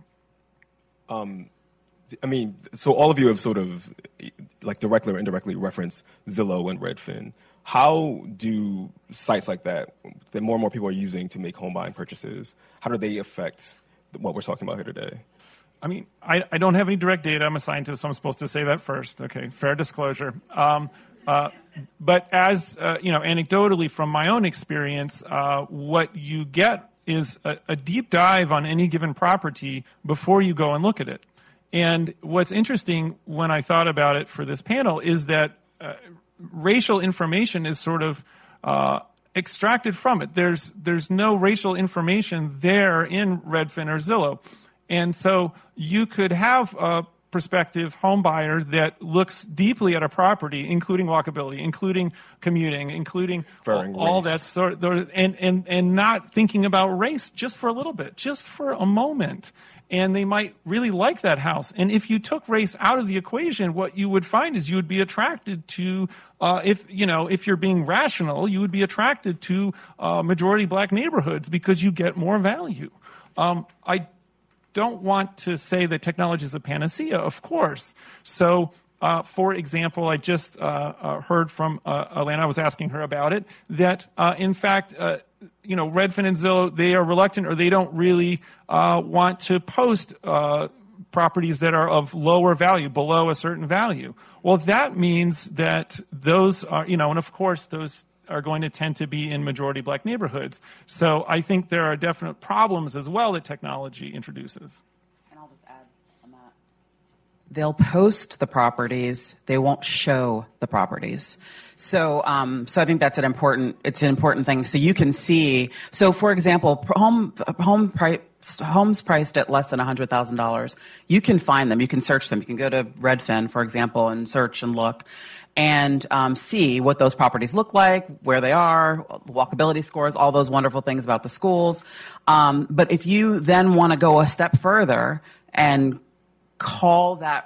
Um. I mean, so all of you have sort of, like, directly or indirectly referenced Zillow and Redfin. How do sites like that, that more and more people are using to make home buying purchases, how do they affect what we're talking about here today? I mean, I, I don't have any direct data. I'm a scientist, so I'm supposed to say that first. Okay, fair disclosure. Um, uh, but as, uh, you know, anecdotally from my own experience, uh, what you get is a, a deep dive on any given property before you go and look at it. And what's interesting when I thought about it for this panel is that uh, racial information is sort of uh, extracted from it. There's there's no racial information there in Redfin or Zillow. And so you could have a prospective home buyer that looks deeply at a property, including walkability, including commuting, including all, all that sort of, and, and, and not thinking about race just for a little bit, just for a moment. And they might really like that house. And if you took race out of the equation, what you would find is you would be attracted to, uh, if you know, if you're being rational, you would be attracted to uh, majority black neighborhoods because you get more value. Um, I don't want to say that technology is a panacea, of course. So, uh, for example, I just uh, uh, heard from uh, Alana, I was asking her about it, that uh, in fact, uh, you know, Redfin and Zillow, they are reluctant, or they don't really uh, want to post uh, properties that are of lower value, below a certain value. Well, that means that those are, you know, and of course those are going to tend to be in majority black neighborhoods. So I think there are definite problems as well that technology introduces. And I'll just add on that. They'll post the properties, they won't show the properties. So, um, so I think that's an important, it's an important thing. So you can see, so for example, home, home price, homes priced at less than one hundred thousand dollars, you can find them, you can search them. You can go to Redfin, for example, and search and look and um, see what those properties look like, where they are, walkability scores, all those wonderful things about the schools. Um, but if you then want to go a step further and call that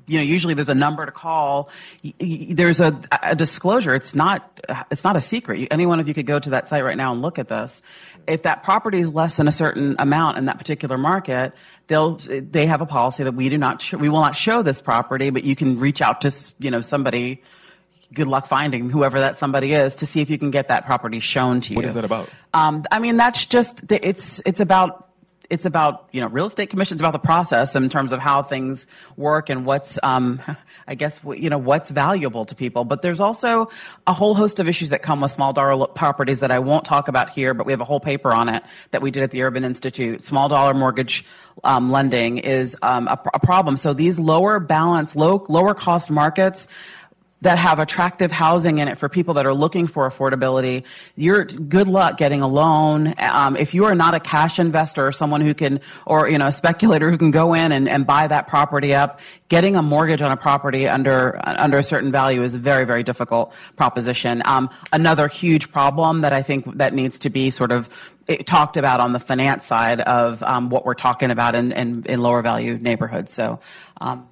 you know, usually there's a number to call. There's a, a disclosure. It's not, it's not a secret. Any one of you could go to that site right now and look at this. If that property is less than a certain amount in that particular market, they'll, they have a policy that we do not, sh- we will not show this property, but you can reach out to, you know, somebody. Good luck finding whoever that somebody is to see if you can get that property shown to you. What is that about? Um, I mean, that's just, it's, it's about, it's about, you know, real estate commissions, about the process in terms of how things work and what's, um, I guess, you know, what's valuable to people. But there's also a whole host of issues that come with small dollar properties that I won't talk about here, but we have a whole paper on it that we did at the Urban Institute. Small dollar mortgage um, lending is um, a, a problem. So these lower balance, low, lower cost markets that have attractive housing in it for people that are looking for affordability, you're good luck getting a loan. Um, if you are not a cash investor or someone who can, or, you know, a speculator who can go in and, and buy that property up, getting a mortgage on a property under, under a certain value is a very, very difficult proposition. Um, another huge problem that I think that needs to be sort of talked about on the finance side of um, what we're talking about in, in, in lower value neighborhoods. So, um,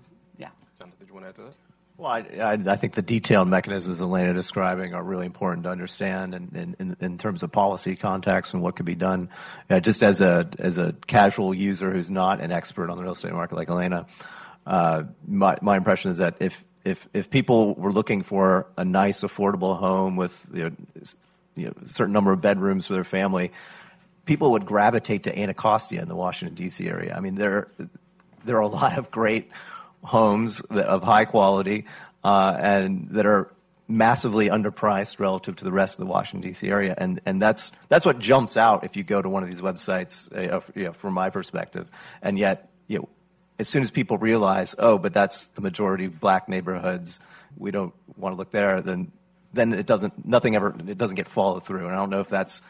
Well, I, I, I think the detailed mechanisms Elena describing are really important to understand in, in, in, in terms of policy context and what could be done. Uh, just as a as a casual user who's not an expert on the real estate market like Elena, uh, my, my impression is that if, if if people were looking for a nice, affordable home with you know, you know, a certain number of bedrooms for their family, people would gravitate to Anacostia in the Washington, D C area. I mean, there there are a lot of great homes that, of high quality uh, and that are massively underpriced relative to the rest of the Washington, D C area, and and that's that's what jumps out if you go to one of these websites, uh, you know, from my perspective. And yet, you know, as soon as people realize, oh, but that's the majority of black neighborhoods, we don't want to look there, then then it doesn't nothing ever it doesn't get followed through. And I don't know if that's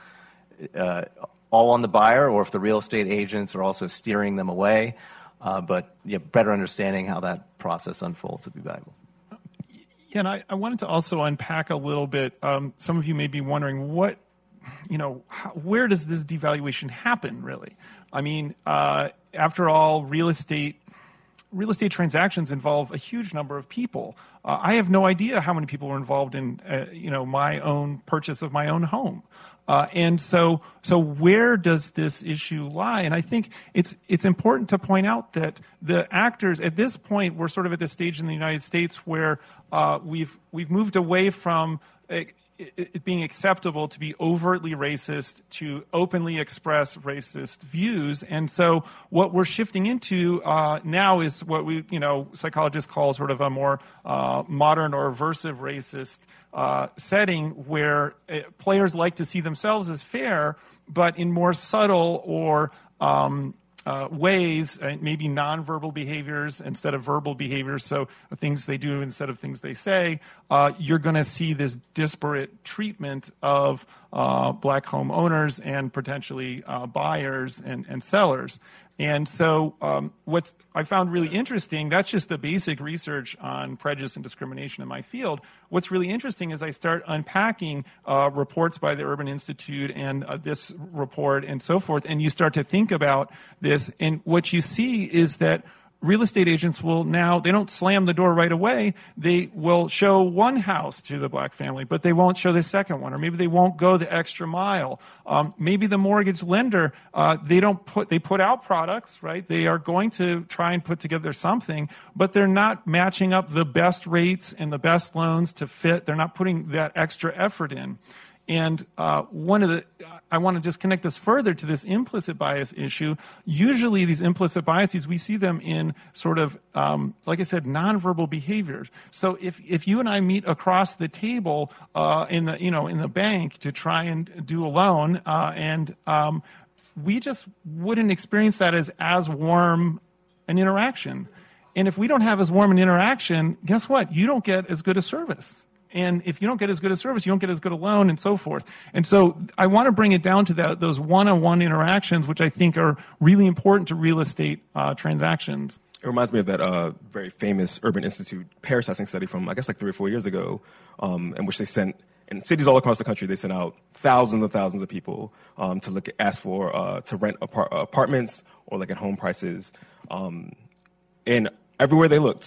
uh, all on the buyer or if the real estate agents are also steering them away. Uh, but yeah, better understanding how that process unfolds would be valuable. Yeah, and I, I wanted to also unpack a little bit. Um, some of you may be wondering what, you know, how, where does this devaluation happen, really? I mean, uh, after all, real estate real estate transactions involve a huge number of people. Uh, I have no idea how many people were involved in, uh, you know, my own purchase of my own home. Uh, and so, so where does this issue lie? And I think it's it's important to point out that the actors at this point, we're sort of at this stage in the United States where uh, we've we've moved away from it, it being acceptable to be overtly racist to openly express racist views. And so, what we're shifting into uh, now is what we, you know, psychologists call sort of a more uh, modern or aversive racist Uh, setting where uh, players like to see themselves as fair, but in more subtle or um, uh, ways, uh, maybe nonverbal behaviors instead of verbal behaviors, so things they do instead of things they say, uh, you're going to see this disparate treatment of uh, black home owners and potentially uh, buyers and, and sellers. And so um, what I found really interesting, that's just the basic research on prejudice and discrimination in my field. What's really interesting is I start unpacking uh, reports by the Urban Institute and uh, this report and so forth, and you start to think about this. And what you see is that real estate agents will now, they don't slam the door right away. They will show one house to the black family, but they won't show the second one, or maybe they won't go the extra mile. Um, maybe the mortgage lender, uh, they don't put, they put out products, right? They are going to try and put together something, but they're not matching up the best rates and the best loans to fit. They're not putting that extra effort in. And uh, one of the, I want to just connect this further to this implicit bias issue. Usually these implicit biases, we see them in sort of, um, like I said, nonverbal behaviors. So if, if you and I meet across the table uh, in the, you know, in the bank to try and do a loan, uh, and um, we just wouldn't experience that as as warm an interaction. And if we don't have as warm an interaction, guess what? You don't get as good a service. And if you don't get as good a service, you don't get as good a loan and so forth. And so I want to bring it down to that, those one-on-one interactions, which I think are really important to real estate uh, transactions. It reminds me of that uh, very famous Urban Institute Paris testing study from, I guess, like three or four years ago, um, in which they sent, in cities all across the country, they sent out thousands and thousands of people um, to look, ask for, uh, to rent apart- apartments or look at home prices. Um, and everywhere they looked,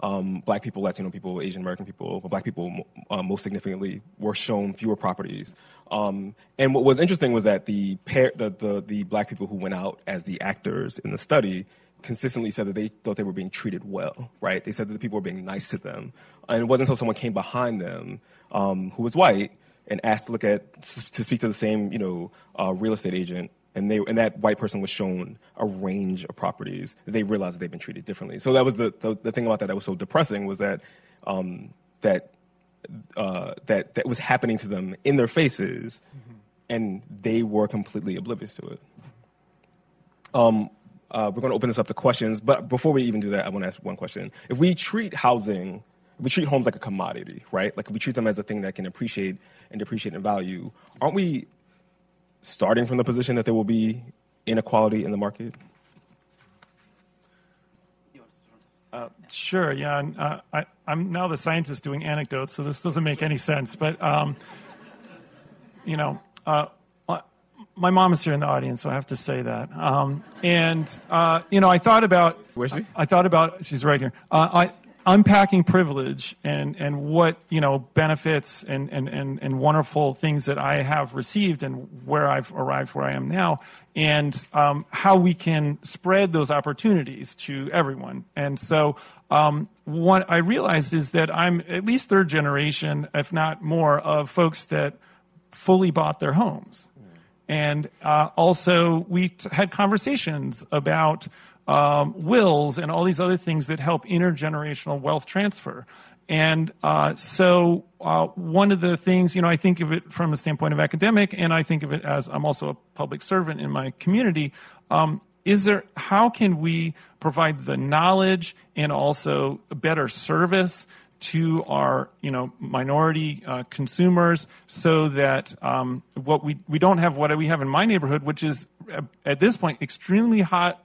Um, black people, Latino people, Asian American people, but black people uh, most significantly were shown fewer properties. Um, and what was interesting was that the, pair, the, the the black people who went out as the actors in the study consistently said that they thought they were being treated well, right? They said that the people were being nice to them. And it wasn't until someone came behind them um, who was white and asked to look at, to speak to the same, you know, uh, real estate agent, and they and that white person was shown a range of properties, they realized that they've been treated differently. So that was the the, the thing about that that was so depressing was that um, that uh, that that was happening to them in their faces, mm-hmm. and they were completely oblivious to it. Um, uh, we're going to open this up to questions, but before we even do that, I want to ask one question. If we treat housing, if we treat homes like a commodity, right? Like if we treat them as a thing that can appreciate and depreciate in value, aren't we starting from the position that there will be inequality in the market? Uh, sure, yeah. And, uh, I, I'm now the scientist doing anecdotes, so this doesn't make any sense. But, um, you know, uh, my mom is here in the audience, so I have to say that. Um, and, uh, you know, I thought about... Where's she? I, I thought about... She's right here. Uh, I... Unpacking privilege and, and what, you know, benefits and, and, and, and wonderful things that I have received and where I've arrived where I am now, and um, how we can spread those opportunities to everyone. And so um, what I realized is that I'm at least third generation, if not more, of folks that fully bought their homes. And uh, also we t- had conversations about Um, wills and all these other things that help intergenerational wealth transfer. And uh, so uh, one of the things, you know, I think of it from a standpoint of academic, and I think of it as I'm also a public servant in my community. Um, is there, how can we provide the knowledge and also a better service to our, you know, minority uh, consumers so that um, what we, we don't have what we have in my neighborhood, which is at this point extremely hot,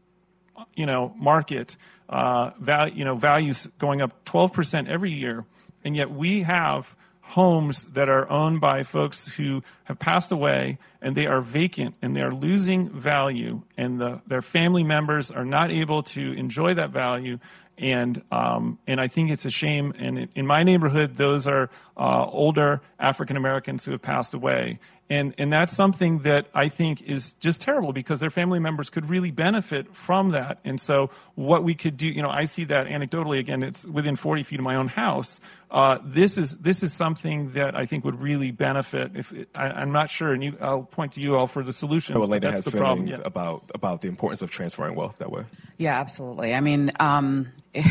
you know, market uh, value, you know, values going up twelve percent every year, and yet we have homes that are owned by folks who have passed away, and they are vacant, and they are losing value, and the, their family members are not able to enjoy that value. And um, and I think it's a shame. And in my neighborhood, those are uh, older African Americans who have passed away. And and that's something that I think is just terrible because their family members could really benefit from that. And so what we could do, you know, I see that anecdotally. Again, it's within forty feet of my own house. Uh, this is this is something that I think would really benefit. If it, I, I'm not sure, and you, I'll point to you all for the solutions. So Elena has the feelings problem, yeah. about about the importance of transferring wealth that way. Yeah, absolutely. I mean. Um,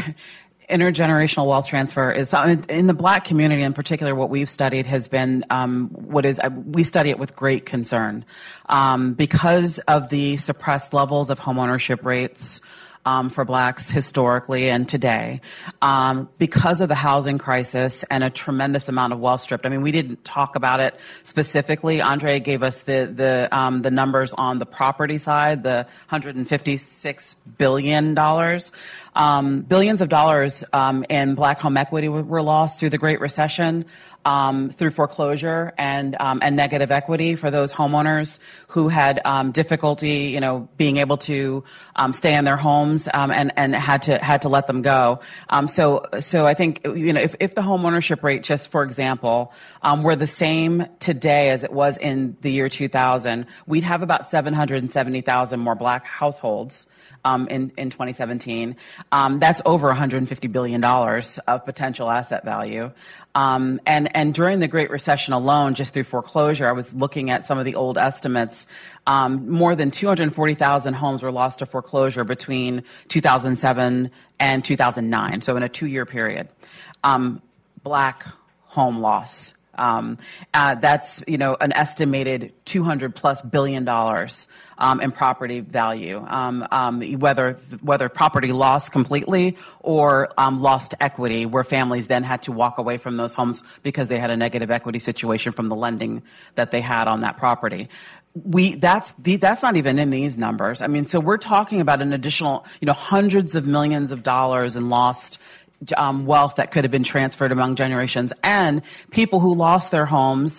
Intergenerational wealth transfer is in the Black community in particular. What we've studied has been um, what is we study it with great concern um, because of the suppressed levels of homeownership rates um, for Blacks historically and today, um, because of the housing crisis and a tremendous amount of wealth stripped. I mean, we didn't talk about it specifically. Andre gave us the the um, the numbers on the property side, the one hundred fifty-six billion dollars. Um, billions of dollars um, in Black home equity were lost through the Great Recession, um, through foreclosure and um, and negative equity for those homeowners who had um, difficulty, you know, being able to um, stay in their homes um, and and had to had to let them go. Um, so so I think you know if if the home ownership rate, just for example, um, were the same today as it was in the year two thousand, we'd have about seven hundred seventy thousand more Black households. Um, in, in twenty seventeen. Um, that's over one hundred fifty billion dollars of potential asset value. Um, and, and during the Great Recession alone, just through foreclosure, I was looking at some of the old estimates. Um, more than two hundred forty thousand homes were lost to foreclosure between two thousand seven and two thousand nine, so in a two-year period. Um, Black home loss. Um, uh, that's, you know, an estimated two hundred plus billion dollars um, in property value, um, um, whether whether property lost completely or um, lost equity, where families then had to walk away from those homes because they had a negative equity situation from the lending that they had on that property. We that's the, that's not even in these numbers. I mean, so we're talking about an additional, you know, hundreds of millions of dollars in lost Um, wealth that could have been transferred among generations, and people who lost their homes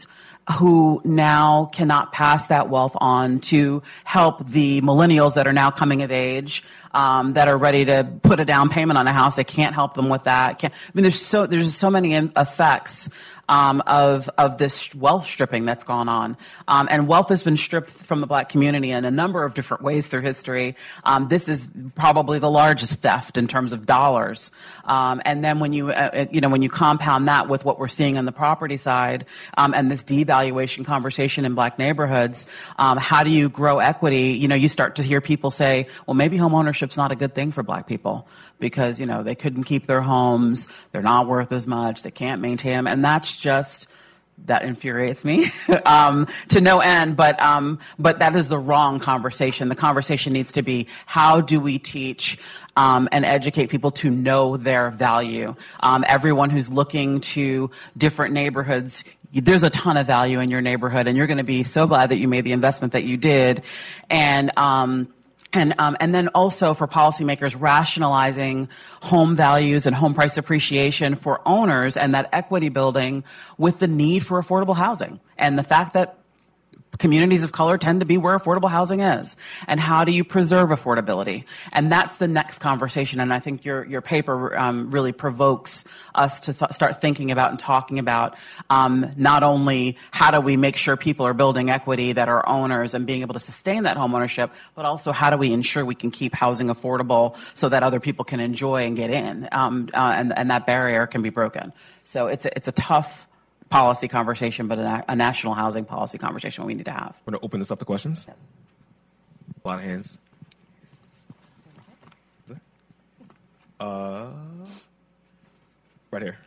who now cannot pass that wealth on to help the millennials that are now coming of age, um, that are ready to put a down payment on a house. They can't help them with that. Can't, I mean, there's so there's so many effects um, of of this wealth stripping that's gone on, um, and wealth has been stripped from the Black community in a number of different ways through history. Um, this is probably the largest theft in terms of dollars, um, and then when you uh, you know when you compound that with what we're seeing on the property side, um, and this devaluation conversation in Black neighborhoods, um, how do you grow equity? You know, you start to hear people say, well, maybe homeownership's not a good thing for Black people because, you know, they couldn't keep their homes, they're not worth as much, they can't maintain them, and that's just, that infuriates me um, to no end, but um, but that is the wrong conversation. The conversation needs to be, how do we teach um, and educate people to know their value? Um, everyone who's looking to different neighborhoods, there's a ton of value in your neighborhood, and you're going to be so glad that you made the investment that you did. And um, And um, and then also for policymakers, rationalizing home values and home price appreciation for owners and that equity building with the need for affordable housing and the fact that communities of color tend to be where affordable housing is. And how do you preserve affordability? And that's the next conversation. And I think your your paper um, really provokes us to th- start thinking about and talking about um, not only how do we make sure people are building equity that are owners and being able to sustain that home ownership, but also how do we ensure we can keep housing affordable so that other people can enjoy and get in, um, uh, and, and that barrier can be broken. So it's a, it's a tough policy conversation, but a, a national housing policy conversation we need to have. We're going to open this up to questions. Yeah. A lot of hands. Uh, right here.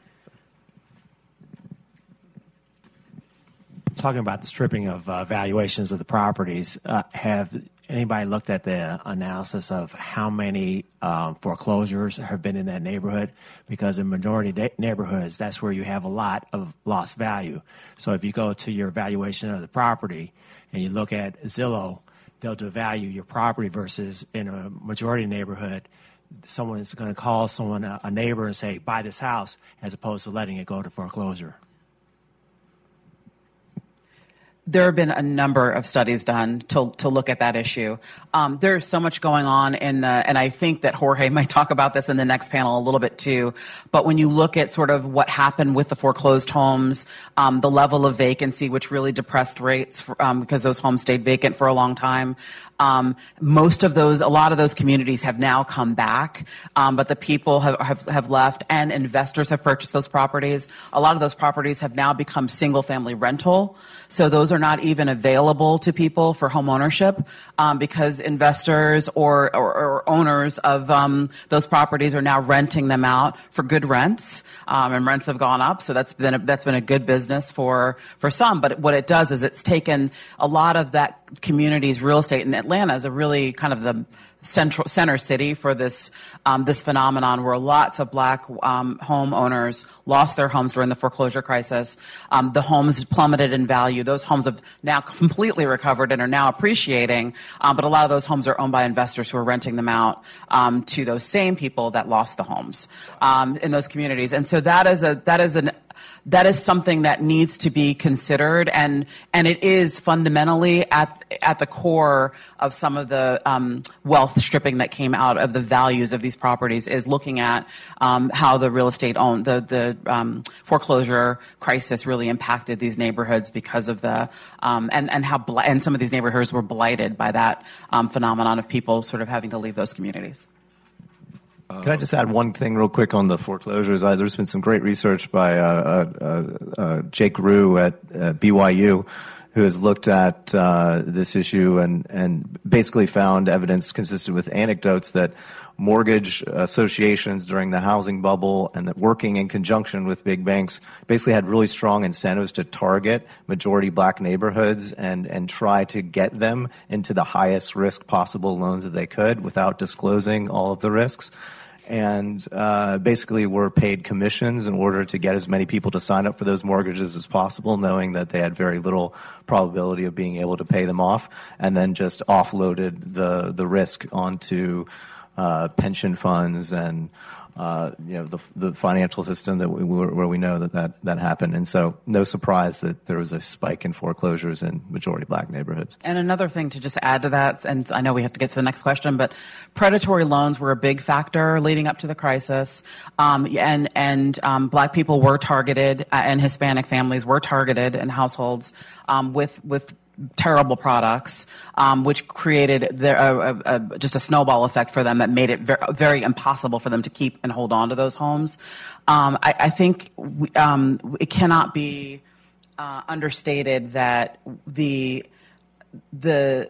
Talking about the stripping of uh, valuations of the properties, uh, have anybody looked at the analysis of how many um, foreclosures have been in that neighborhood? Because in majority de- neighborhoods, that's where you have a lot of lost value. So if you go to your valuation of the property and you look at Zillow, they'll devalue your property versus in a majority neighborhood, someone's going to call someone, a neighbor, and say, buy this house, as opposed to letting it go to foreclosure. There have been a number of studies done to to look at that issue. Um, there's so much going on in the, and I think that Jorge might talk about this in the next panel a little bit too. But when you look at sort of what happened with the foreclosed homes, um, the level of vacancy, which really depressed rates for, um, because those homes stayed vacant for a long time. Um, most of those, a lot of those communities have now come back, um, but the people have, have, have left, and investors have purchased those properties. A lot of those properties have now become single-family rental, so those are not even available to people for home ownership um, because investors or, or, or owners of um, those properties are now renting them out for good rents, um, and rents have gone up, so that's been a, that's been a good business for for some. But what it does is it's taken a lot of that community's real estate, and Atlanta is a really kind of the central center city for this um, this phenomenon where lots of Black um, homeowners lost their homes during the foreclosure crisis. Um, the homes plummeted in value. Those homes have now completely recovered and are now appreciating, um, but a lot of those homes are owned by investors who are renting them out um, to those same people that lost the homes um, in those communities. And so that is a that is an that is something that needs to be considered, and and it is fundamentally at at the core of some of the um, wealth stripping that came out of the values of these properties, is looking at um, how the real estate owned the the um, foreclosure crisis really impacted these neighborhoods because of the um, and and how bl- and some of these neighborhoods were blighted by that um, phenomenon of people sort of having to leave those communities. Can I just add one thing real quick on the foreclosures? Uh, there's been some great research by uh, uh, uh, Jake Rue at uh, B Y U, who has looked at uh, this issue and, and basically found evidence consistent with anecdotes that mortgage associations during the housing bubble and that working in conjunction with big banks basically had really strong incentives to target majority Black neighborhoods and, and try to get them into the highest risk possible loans that they could without disclosing all of the risks. And uh, basically were paid commissions in order to get as many people to sign up for those mortgages as possible, knowing that they had very little probability of being able to pay them off, and then just offloaded the, the risk onto uh, pension funds and uh, you know, the, the financial system that we, where we know that, that that happened. And so no surprise that there was a spike in foreclosures in majority black neighborhoods. And another thing to just add to that, and I know we have to get to the next question, but predatory loans were a big factor leading up to the crisis. Um, and and um, black people were targeted, uh, and Hispanic families were targeted in households um, with with terrible products, um, which created their, uh, uh, just a snowball effect for them that made it very, very impossible for them to keep and hold on to those homes. Um, I, I think we, um, it cannot be uh, understated that the the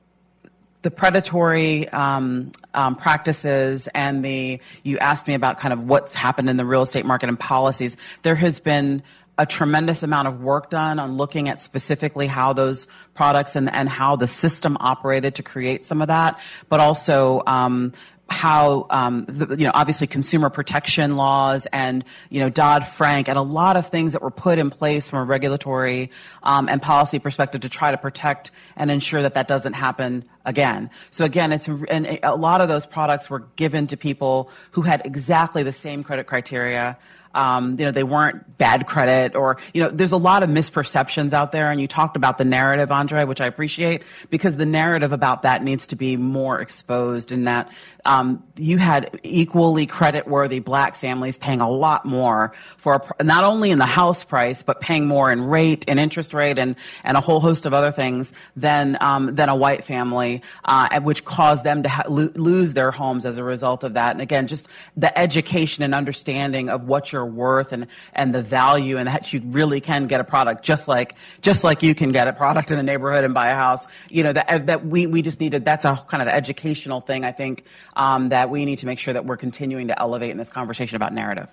the predatory um, um, practices and the you asked me about kind of what's happened in the real estate market and policies. There has been a tremendous amount of work done on looking at specifically how those products and, and how the system operated to create some of that, but also um, how, um, the, you know, obviously consumer protection laws and, you know, Dodd-Frank and a lot of things that were put in place from a regulatory um, and policy perspective to try to protect and ensure that that doesn't happen again. So again, it's and a lot of those products were given to people who had exactly the same credit criteria. Um, you know, they weren't bad credit or, you know, there's a lot of misperceptions out there. And you talked about the narrative, Andre, which I appreciate, because the narrative about that needs to be more exposed in that um, you had equally credit-worthy black families paying a lot more for a, not only in the house price, but paying more in rate and interest rate and, and a whole host of other things than um, than a white family, uh, which caused them to ha- lo- lose their homes as a result of that. And again, just the education and understanding of what you're worth and and the value and that you really can get a product just like just like you can get a product in a neighborhood and buy a house. You know that that we we just needed. That's a kind of educational thing. I think um, that we need to make sure that we're continuing to elevate in this conversation about narrative.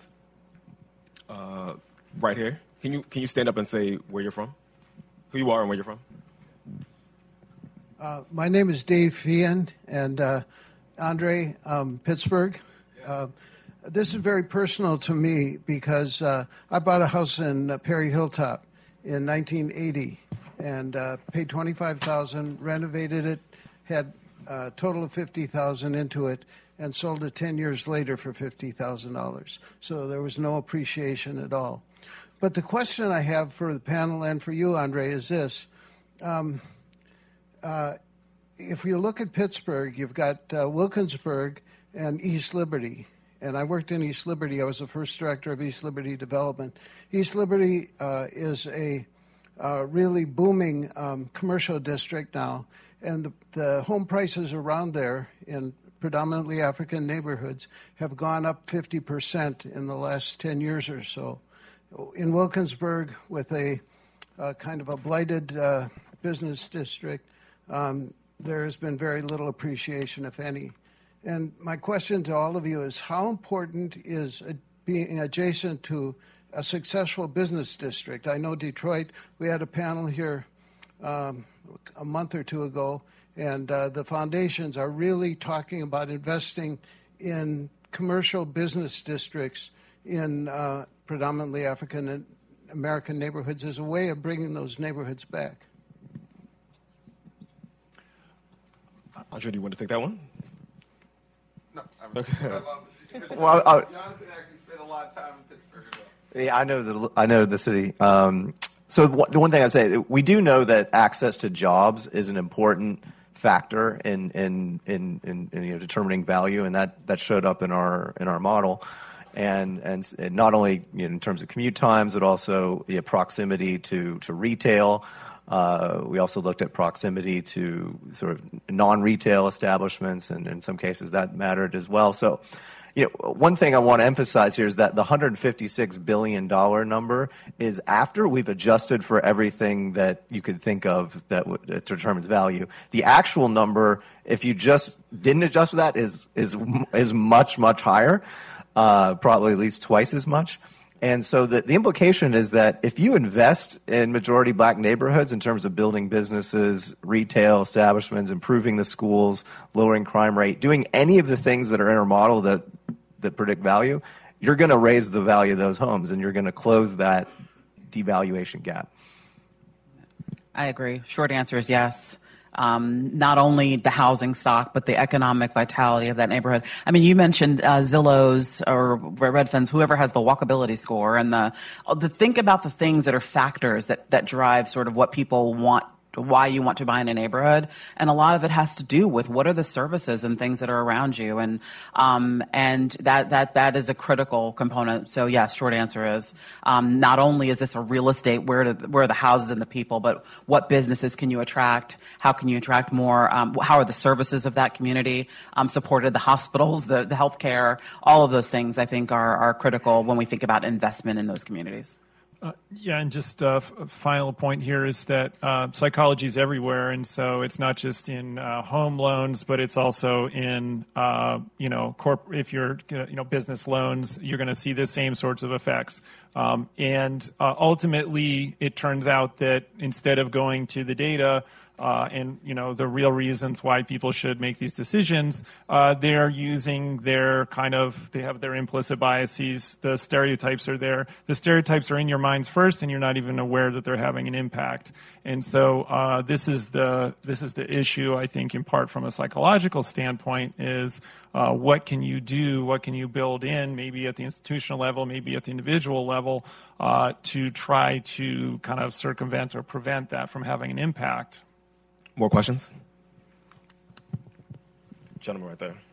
Uh, right here. Can you can you stand up and say where you're from, who you are, and where you're from? Uh, my name is Dave Feehan, and uh, Andre, um, Pittsburgh. Uh, This is very personal to me because uh, I bought a house in uh, Perry Hilltop in nineteen eighty and uh, paid twenty-five thousand dollars, renovated it, had a total of fifty thousand dollars into it, and sold it ten years later for fifty thousand dollars. So there was no appreciation at all. But the question I have for the panel and for you, Andre, is this. Um, uh, if you look at Pittsburgh, you've got uh, Wilkinsburg and East Liberty. And I worked in East Liberty. I was the first director of East Liberty Development. East Liberty uh, is a uh, really booming um, commercial district now. And the, the home prices around there in predominantly African neighborhoods have gone up fifty percent in the last ten years or so. In Wilkinsburg, with a uh, kind of a blighted uh, business district, um, there has been very little appreciation, if any. And my question to all of you is, how important is being adjacent to a successful business district? I know Detroit, we had a panel here um, a month or two ago, and uh, the foundations are really talking about investing in commercial business districts in uh, predominantly African American neighborhoods as a way of bringing those neighborhoods back. Andre, do you want to take that one? No, I okay. Well, I, Jonathan actually spent a lot of time in Pittsburgh as well. Yeah, I know the I know the city. Um, so the one thing I say, we do know that access to jobs is an important factor in in in, in, in you know, determining value, and that, that showed up in our in our model, and and, and not only you know, in terms of commute times, but also you know, proximity to to retail. Uh, we also looked at proximity to sort of non-retail establishments, and in some cases that mattered as well. So, you know, one thing I want to emphasize here is that the one hundred fifty-six billion dollars number is after we've adjusted for everything that you could think of that, w- that determines value. The actual number, if you just didn't adjust for that, is is is much, much higher, uh, probably at least twice as much. And so the, the implication is that if you invest in majority black neighborhoods in terms of building businesses, retail establishments, improving the schools, lowering crime rate, doing any of the things that are in our model that, that predict value, you're going to raise the value of those homes and you're going to close that devaluation gap. I agree. Short answer is yes. um, not only the housing stock, but the economic vitality of that neighborhood. I mean, you mentioned uh, Zillow's or Redfin's, whoever has the walkability score, and the, the think about the things that are factors that, that drive sort of what people want, why you want to buy in a neighborhood. And a lot of it has to do with what are the services and things that are around you. And, um, and that, that, that is a critical component. So yes, short answer is, um, not only is this a real estate, where, do, where are the houses and the people, but what businesses can you attract? How can you attract more? Um, how are the services of that community, um, supported? The hospitals, the, the healthcare, all of those things I think are, are critical when we think about investment in those communities. Uh, yeah, and just a uh, f- final point here is that uh, psychology is everywhere, and so it's not just in uh, home loans, but it's also in uh, you know, corp- if you're you know business loans, you're going to see the same sorts of effects. Um, and uh, ultimately, it turns out that instead of going to the data, Uh, and, you know, the real reasons why people should make these decisions, uh, they're using their kind of, they have their implicit biases. The stereotypes are there. The stereotypes are in your minds first, and you're not even aware that they're having an impact. And so uh, this is the this is the issue, I think, in part from a psychological standpoint, is uh, what can you do, what can you build in, maybe at the institutional level, maybe at the individual level, uh, to try to kind of circumvent or prevent that from having an impact. More questions? Gentleman right there.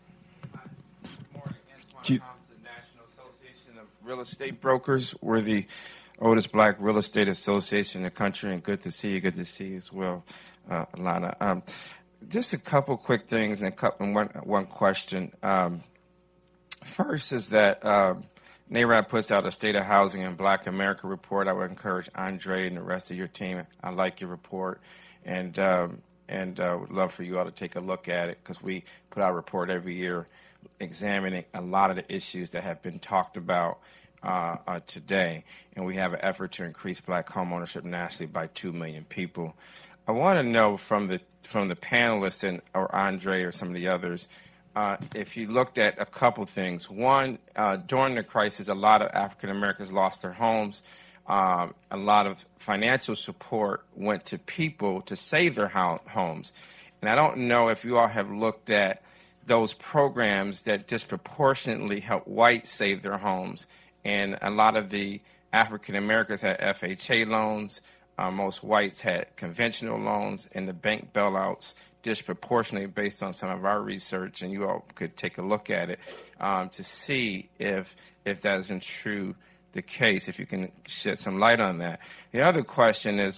Good morning, Antoine Thompson, National Association of Real Estate Brokers. We're the oldest black real estate association in the country, and good to see you. Good to see you as well, uh, Alana. Um, just a couple quick things and, a couple, and one, one question. Um, first is that um, NARED puts out a State of Housing in Black America report. I would encourage Andre and the rest of your team. I like your report. And um, and uh, would love for you all to take a look at it, because we put out a report every year examining a lot of the issues that have been talked about uh, uh, today. And we have an effort to increase black home ownership nationally by two million people. I want to know from the from the panelists and or Andre or some of the others, uh, if you looked at a couple things. One, uh, during the crisis, a lot of African Americans lost their homes. Um, a lot of financial support went to people to save their ho- homes. And I don't know if you all have looked at those programs that disproportionately help whites save their homes. And a lot of the African Americans had F H A loans. Uh, most whites had conventional loans, and the bank bailouts disproportionately based on some of our research. And you all could take a look at it um, to see if if that isn't true. The case, if you can shed some light on that. The other question is,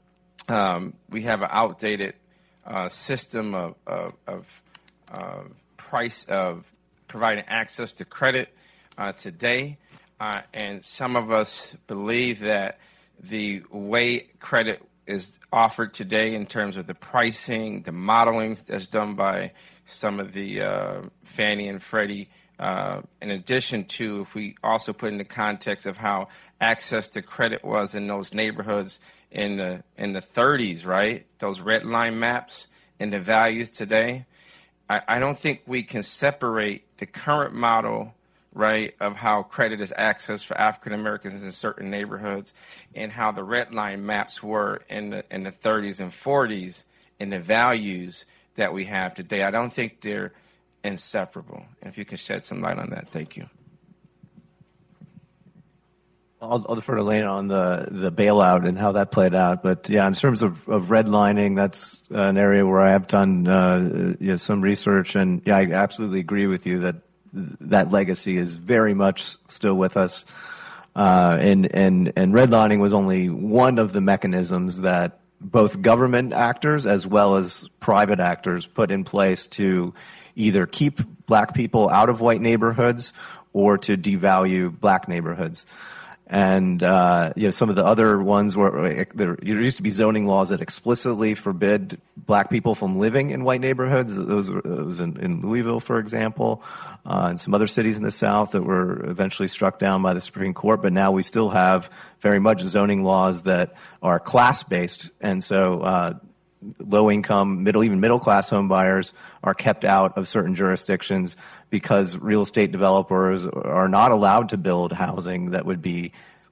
um, we have an outdated uh, system of, of, of uh, price of providing access to credit uh, today, uh, and some of us believe that the way credit is offered today in terms of the pricing, the modeling that's done by some of the uh, Fannie and Freddie, Uh, in addition to, if we also put in the context of how access to credit was in those neighborhoods in the in the thirties, right? Those red line maps and the values today, I, I don't think we can separate the current model, right, of how credit is accessed for African Americans in certain neighborhoods, and how the red line maps were in the in the thirties and forties, and the values that we have today. I don't think they're inseparable. And if you can shed some light on that, thank you. I'll, I'll defer to Lena on the, the bailout and how that played out. But yeah, in terms of, of redlining, that's an area where I have done uh, you know, some research. And yeah, I absolutely agree with you that that legacy is very much still with us. Uh, and, and, and redlining was only one of the mechanisms that both government actors as well as private actors put in place to either keep black people out of white neighborhoods or to devalue black neighborhoods. And uh, you know, some of the other ones were there, there used to be zoning laws that explicitly forbid black people from living in white neighborhoods. Those were, those in, in Louisville, for example, uh, and some other cities in the South that were eventually struck down by the Supreme Court. But now we still have very much zoning laws that are class-based, and so uh, low-income, middle, even middle-class home buyers are kept out of certain jurisdictions because real estate developers are not allowed to build housing that would be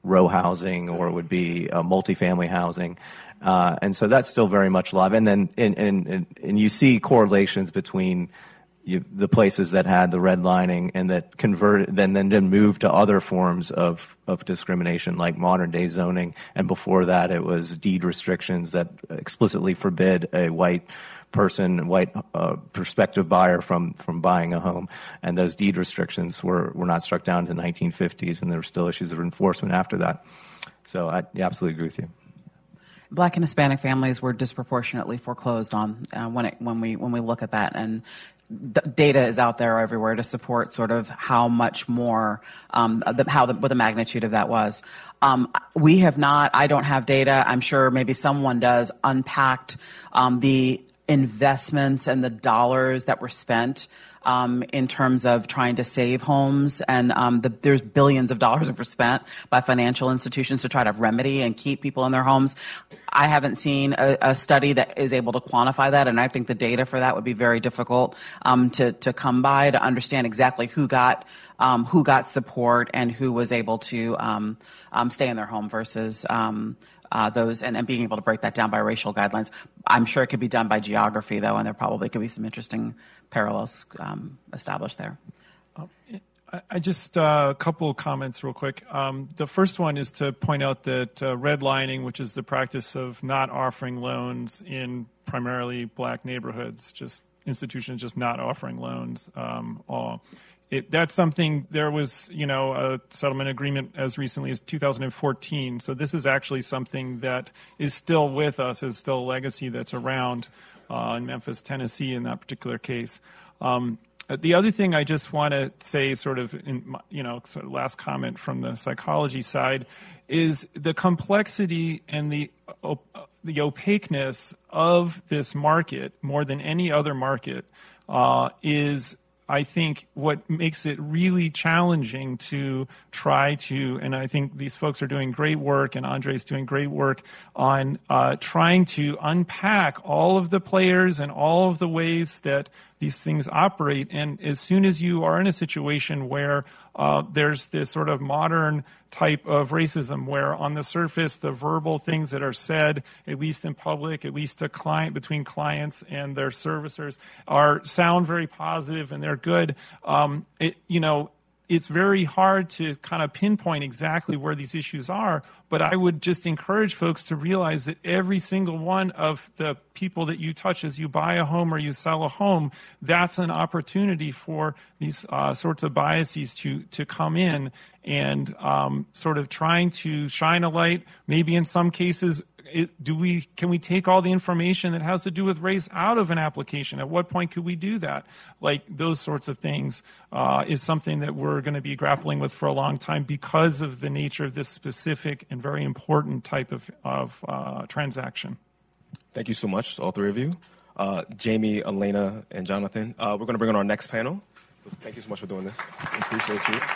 row housing or it would be uh, multifamily housing. Uh, and so that's still very much alive. And then and, and, and you see correlations between you, the places that had the redlining and that converted, then then then moved to other forms of, of discrimination like modern day zoning. And before that, it was deed restrictions that explicitly forbid a white person, white uh, prospective buyer from, from buying a home. And those deed restrictions were, were not struck down in the nineteen fifties, and there were still issues of enforcement after that. So I yeah, absolutely agree with you. Black and Hispanic families were disproportionately foreclosed on uh, when it, when we when we look at that, and the data is out there everywhere to support sort of how much more um, the, how the, what the magnitude of that was. Um, we have not. I don't have data. I'm sure maybe someone does. Unpacked um, the investments and the dollars that were spent Um, in terms of trying to save homes, and um, the, there's billions of dollars that were spent by financial institutions to try to remedy and keep people in their homes. I haven't seen a, a study that is able to quantify that, and I think the data for that would be very difficult um, to to come by to understand exactly who got um, who got support and who was able to um, um, stay in their home versus um, uh, those, and, and being able to break that down by racial guidelines. I'm sure it could be done by geography, though, and there probably could be some interesting parallels um, established there. Um, I, I just uh, a couple of comments real quick. Um, the first one is to point out that uh, redlining, which is the practice of not offering loans in primarily black neighborhoods, just institutions just not offering loans. Um, all, it, that's something, there was, you know, a settlement agreement as recently as two thousand fourteen. So this is actually something that is still with us, is still a legacy that's around Uh, in Memphis, Tennessee, in that particular case. Um, the other thing I just want to say, sort of, in my, you know, sort of last comment from the psychology side, is the complexity and the op- the opaqueness of this market, more than any other market, uh, is, I think, what makes it really challenging to try to, and I think these folks are doing great work, and Andre's doing great work on uh, trying to unpack all of the players and all of the ways that these things operate. And as soon as you are in a situation where uh, there's this sort of modern type of racism where on the surface the verbal things that are said, at least in public, at least to client, between clients and their servicers, are sound very positive and they're good, um, it, you know, it's very hard to kind of pinpoint exactly where these issues are. But I would just encourage folks to realize that every single one of the people that you touch as you buy a home or you sell a home, that's an opportunity for these uh, sorts of biases to, to come in and um, sort of trying to shine a light. Maybe in some cases, It, do we can we take all the information that has to do with race out of an application? At what point could we do that? Like those sorts of things uh, is something that we're going to be grappling with for a long time because of the nature of this specific and very important type of, of uh, transaction. Thank you so much, all three of you. Uh, Jamie, Elena, and Jonathan. Uh, we're going to bring on our next panel. Thank you so much for doing this. We appreciate you.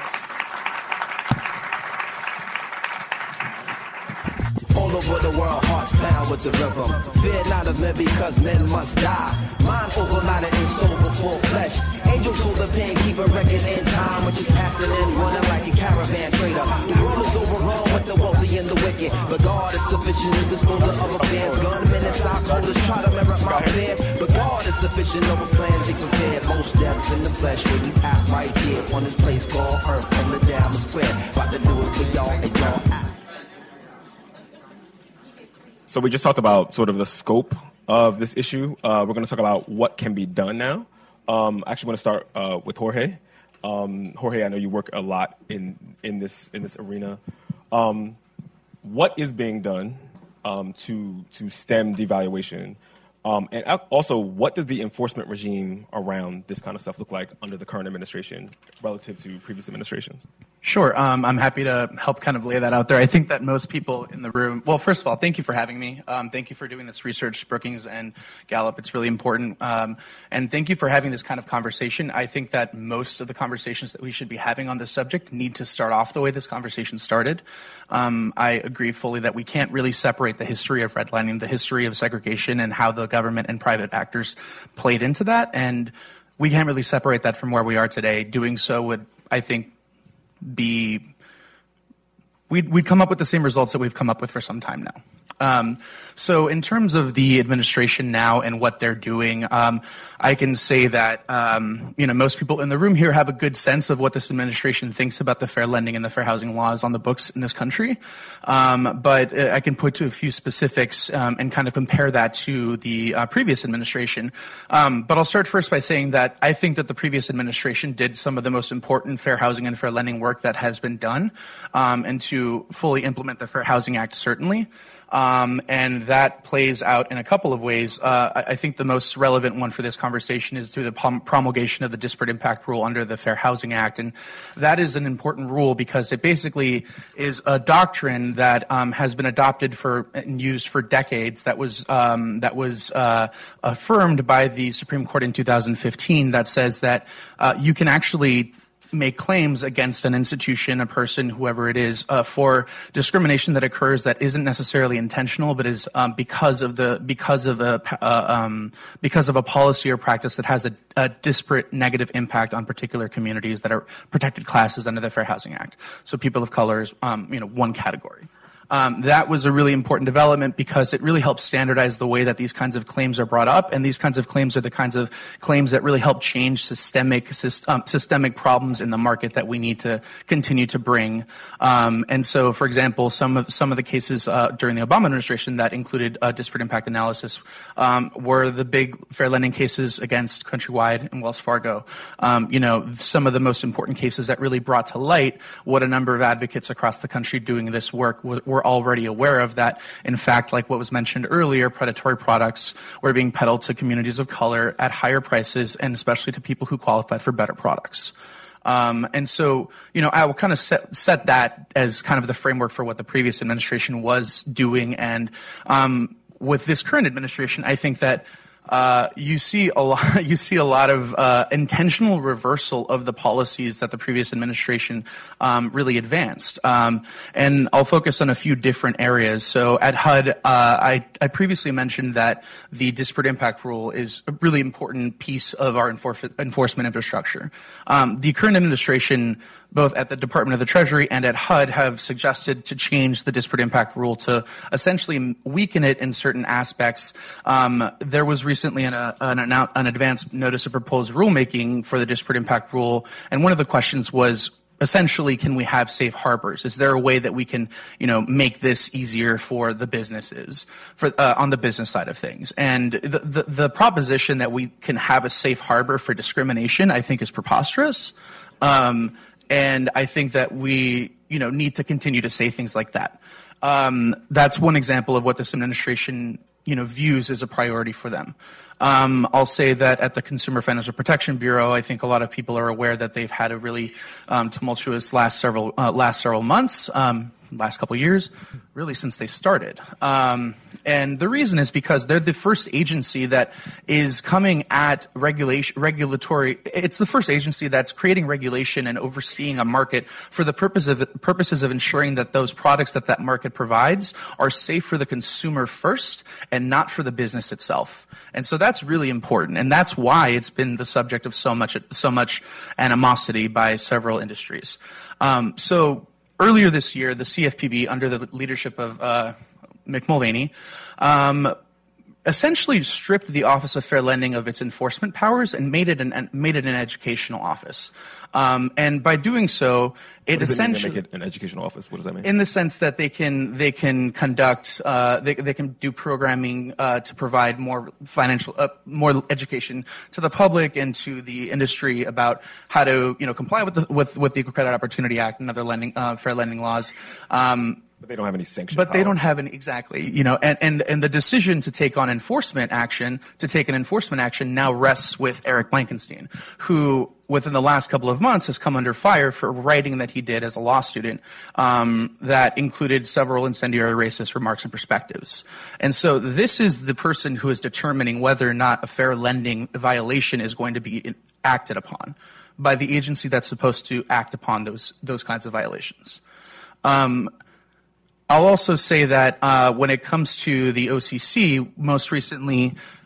All over the world, hearts pound with the rhythm. Fear not of men because men must die. Mind over matter and soul before flesh. Angels hold the pen, keep a record in time, which is passing in, running like a caravan trader. The world is overrun with the wealthy and the wicked, but God is sufficient to dispose of other fans. Gunmen and stockholders try to merit my fear, but God is sufficient over plans he prepared. Most deaths in the flesh when you act right here on this place called Earth, and the dam is clear. About to do it for y'all and y'all act. So we just talked about sort of the scope of this issue. Uh, we're going to talk about what can be done now. Um, I actually want to start uh, with Jorge. Um, Jorge, I know you work a lot in, in this in this arena. Um, what is being done um, to to stem devaluation? Um, and also, what does the enforcement regime around this kind of stuff look like under the current administration relative to previous administrations? Sure. Um, I'm happy to help kind of lay that out there. I think that most people in the room, well, first of all, thank you for having me. Um, thank you for doing this research, Brookings and Gallup. It's really important. Um, and thank you for having this kind of conversation. I think that most of the conversations that we should be having on this subject need to start off the way this conversation started. Um, I agree fully that we can't really separate the history of redlining, the history of segregation, and how the government and private actors played into that. And we can't really separate that from where we are today. Doing so would, I think, be we'd, we'd come up with the same results that we've come up with for some time now. Um, so in terms of the administration now and what they're doing, um, I can say that um, you know most people in the room here have a good sense of what this administration thinks about the fair lending and the fair housing laws on the books in this country. Um, but I can point to a few specifics um, and kind of compare that to the uh, previous administration. Um, but I'll start first by saying that I think that the previous administration did some of the most important fair housing and fair lending work that has been done, um, and to fully implement the Fair Housing Act, certainly. Um, and that plays out in a couple of ways. Uh, I, I think the most relevant one for this conversation is through the promulgation of the disparate impact rule under the Fair Housing Act. And that is an important rule because it basically is a doctrine that um, has been adopted for and used for decades that was um, that was uh, affirmed by the Supreme Court in two thousand fifteen that says that uh, you can actually make claims against an institution, a person, whoever it is, uh, for discrimination that occurs that isn't necessarily intentional, but is um, because of the because of a uh, um, because of a policy or practice that has a, a disparate negative impact on particular communities that are protected classes under the Fair Housing Act. So people of color is um, you know one category. Um, that was a really important development because it really helps standardize the way that these kinds of claims are brought up, and these kinds of claims are the kinds of claims that really help change systemic um, systemic problems in the market that we need to continue to bring. Um, and so, for example, some of some of the cases uh, during the Obama administration that included uh, disparate impact analysis um, were the big fair lending cases against Countrywide and Wells Fargo. Um, you know, some of the most important cases that really brought to light what a number of advocates across the country doing this work were. were already aware of, that, in fact, like what was mentioned earlier, predatory products were being peddled to communities of color at higher prices, and especially to people who qualified for better products. Um, and so, you know, I will kind of set, set that as kind of the framework for what the previous administration was doing. And um, with this current administration, I think that Uh, you see a lot. You see a lot of uh, intentional reversal of the policies that the previous administration um, really advanced, um, and I'll focus on a few different areas. So at H U D, uh, I, I previously mentioned that the disparate impact rule is a really important piece of our enfor- enforcement infrastructure. Um, the current administration, both at the Department of the Treasury and at H U D, have suggested to change the disparate impact rule to essentially weaken it in certain aspects. Um, there was recently an, uh, an, an advanced notice of proposed rulemaking for the disparate impact rule, and one of the questions was, essentially, can we have safe harbors? Is there a way that we can, you know, make this easier for the businesses, for uh, on the business side of things? And the, the the proposition that we can have a safe harbor for discrimination, I think, is preposterous. Um, And I think that we, you know, need to continue to say things like that. Um, that's one example of what this administration, you know, views as a priority for them. Um, I'll say that at the Consumer Financial Protection Bureau, I think a lot of people are aware that they've had a really um, tumultuous last several uh, last several months. Um, last couple of years, really since they started. Um, and the reason is because they're the first agency that is coming at regulation, regulatory, it's the first agency that's creating regulation and overseeing a market for the purpose of, purposes of ensuring that those products that that market provides are safe for the consumer first and not for the business itself. And so that's really important, and that's why it's been the subject of so much, so much animosity by several industries. Um, so Earlier this year, the C F P B, under the leadership of uh, Mick Mulvaney, um, essentially stripped the Office of Fair Lending of its enforcement powers and made it an made it an educational office. Um, and by doing so, it essentially it make it an educational office. What does that mean? In the sense that they can they can conduct uh, they they can do programming uh, to provide more financial uh, more education to the public and to the industry about how to you know comply with the with with the Equal Credit Opportunity Act and other lending uh, fair lending laws. Um, But they don't have any sanction But power. they don't have any, exactly, you know, and, and, and the decision to take on enforcement action, to take an enforcement action now rests with Eric Blankenstein, who within the last couple of months has come under fire for writing that he did as a law student um, that included several incendiary racist remarks and perspectives. And so this is the person who is determining whether or not a fair lending violation is going to be acted upon by the agency that's supposed to act upon those, those kinds of violations. Um, I'll also say that uh, when it comes to the O C C, most recently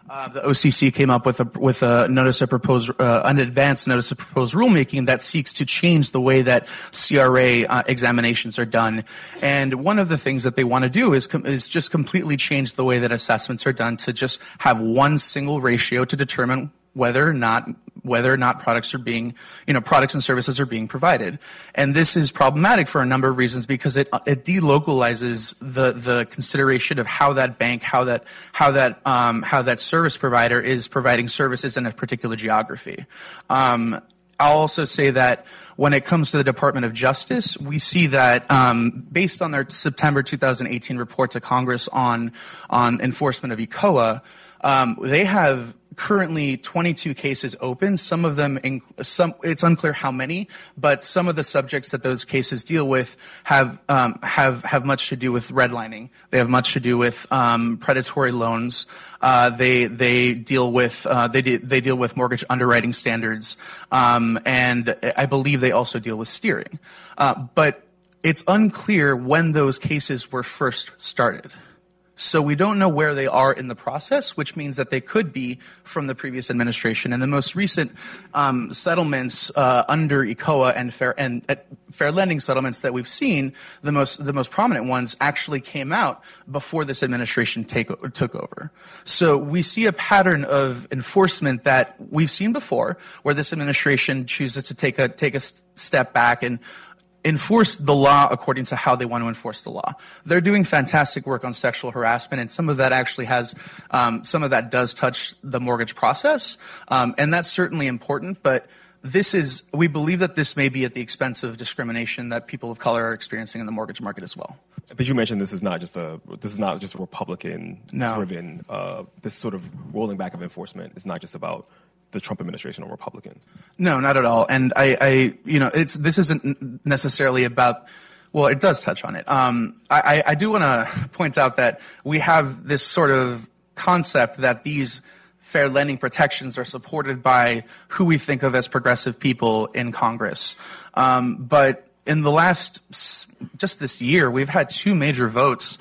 Uh, the O C C came up with a with a notice of proposed uh, an advanced notice of proposed rulemaking that seeks to change the way that C R A uh, examinations are done. And one of the things that they want to do is com- is just completely change the way that assessments are done to just have one single ratio to determine whether or not whether or not products are being, you know, products and services are being provided. And this is problematic for a number of reasons because it it delocalizes the the consideration of how that bank, how that how that um, how that service provider is providing services in a particular geography. Um, I'll also say that when it comes to the Department of Justice, we see that um, based on their September two thousand eighteen report to Congress on on enforcement of E C O A, um, they have currently twenty-two cases open. Some of them, in, some it's unclear how many, but some of the subjects that those cases deal with have um, have have much to do with redlining. They have much to do with um, predatory loans. Uh, they they deal with uh, they de- they deal with mortgage underwriting standards, um, and I believe they also deal with steering. Uh, but it's unclear when those cases were first started. So we don't know where they are in the process, which means that they could be from the previous administration. And the most recent um, settlements uh, under E C O A and fair and uh, fair lending settlements that we've seen, the most the most prominent ones actually came out before this administration take, took over. So we see a pattern of enforcement that we've seen before, where this administration chooses to take a take a step back and enforce the law according to how they want to enforce the law. They're doing fantastic work on sexual harassment, and some of that actually has, um, some of that does touch the mortgage process, um, and that's certainly important, but this is, we believe that this may be at the expense of discrimination that people of color are experiencing in the mortgage market as well. But you mentioned this is not just a this is not just a Republican-driven, no. uh, this sort of rolling back of enforcement is not just about the Trump administration or Republicans. No, not at all. And I, I, you know, it's this isn't necessarily about. Well, it does touch on it. Um, I, I do want to point out that we have this sort of concept that these fair lending protections are supported by who we think of as progressive people in Congress. Um, but in the last, just this year, we've had two major votes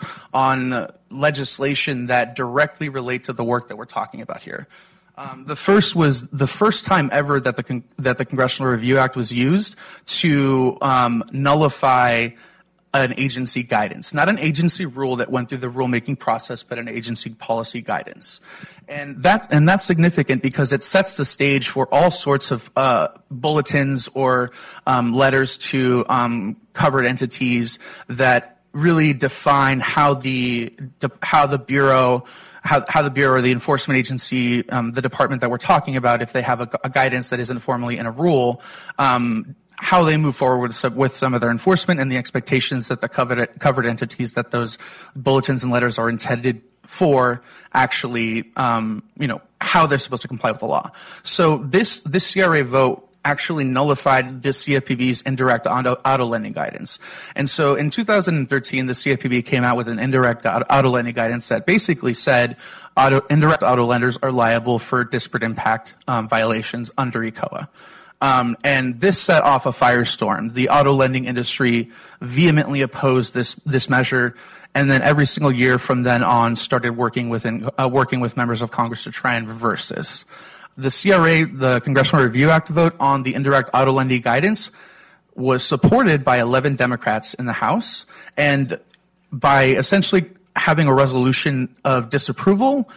on legislation that directly relate to the work that we're talking about here. Um, the first was the first time ever that the con- that the Congressional Review Act was used to um, nullify an agency guidance, not an agency rule that went through the rulemaking process, but an agency policy guidance. And that and that's significant because it sets the stage for all sorts of uh, bulletins or um, letters to um, covered entities that really define how the how the Bureau. How, how the Bureau or the enforcement agency, um, the department that we're talking about, if they have a, a guidance that isn't formally in a rule, um, how they move forward with some, with some of their enforcement and the expectations that the covered, covered entities that those bulletins and letters are intended for actually, um, you know, how they're supposed to comply with the law. So this, this C R A vote actually nullified the C F P B's indirect auto, auto lending guidance. And so in two thousand thirteen, the C F P B came out with an indirect auto, auto lending guidance that basically said auto, indirect auto lenders are liable for disparate impact um, violations under E C O A. Um, and this set off a firestorm. The auto lending industry vehemently opposed this this measure, and then every single year from then on started working within uh, working with members of Congress to try and reverse this. The C R A, the Congressional Review Act vote on the indirect auto lending guidance was supported by eleven Democrats in the House, and by essentially having a resolution of disapproval,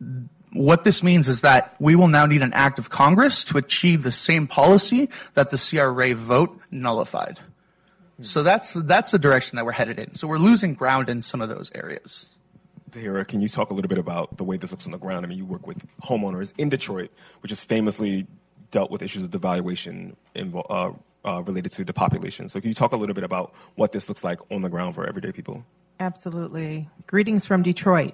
what this means is that we will now need an act of Congress to achieve the same policy that the C R A vote nullified. So that's that's the direction that we're headed in. So we're losing ground in some of those areas. Tahira, can you talk a little bit about the way this looks on the ground? I mean, you work with homeowners in Detroit, which has famously dealt with issues of devaluation invo- uh, uh, related to the population. So can you talk a little bit about what this looks like on the ground for everyday people? Absolutely. Greetings from Detroit.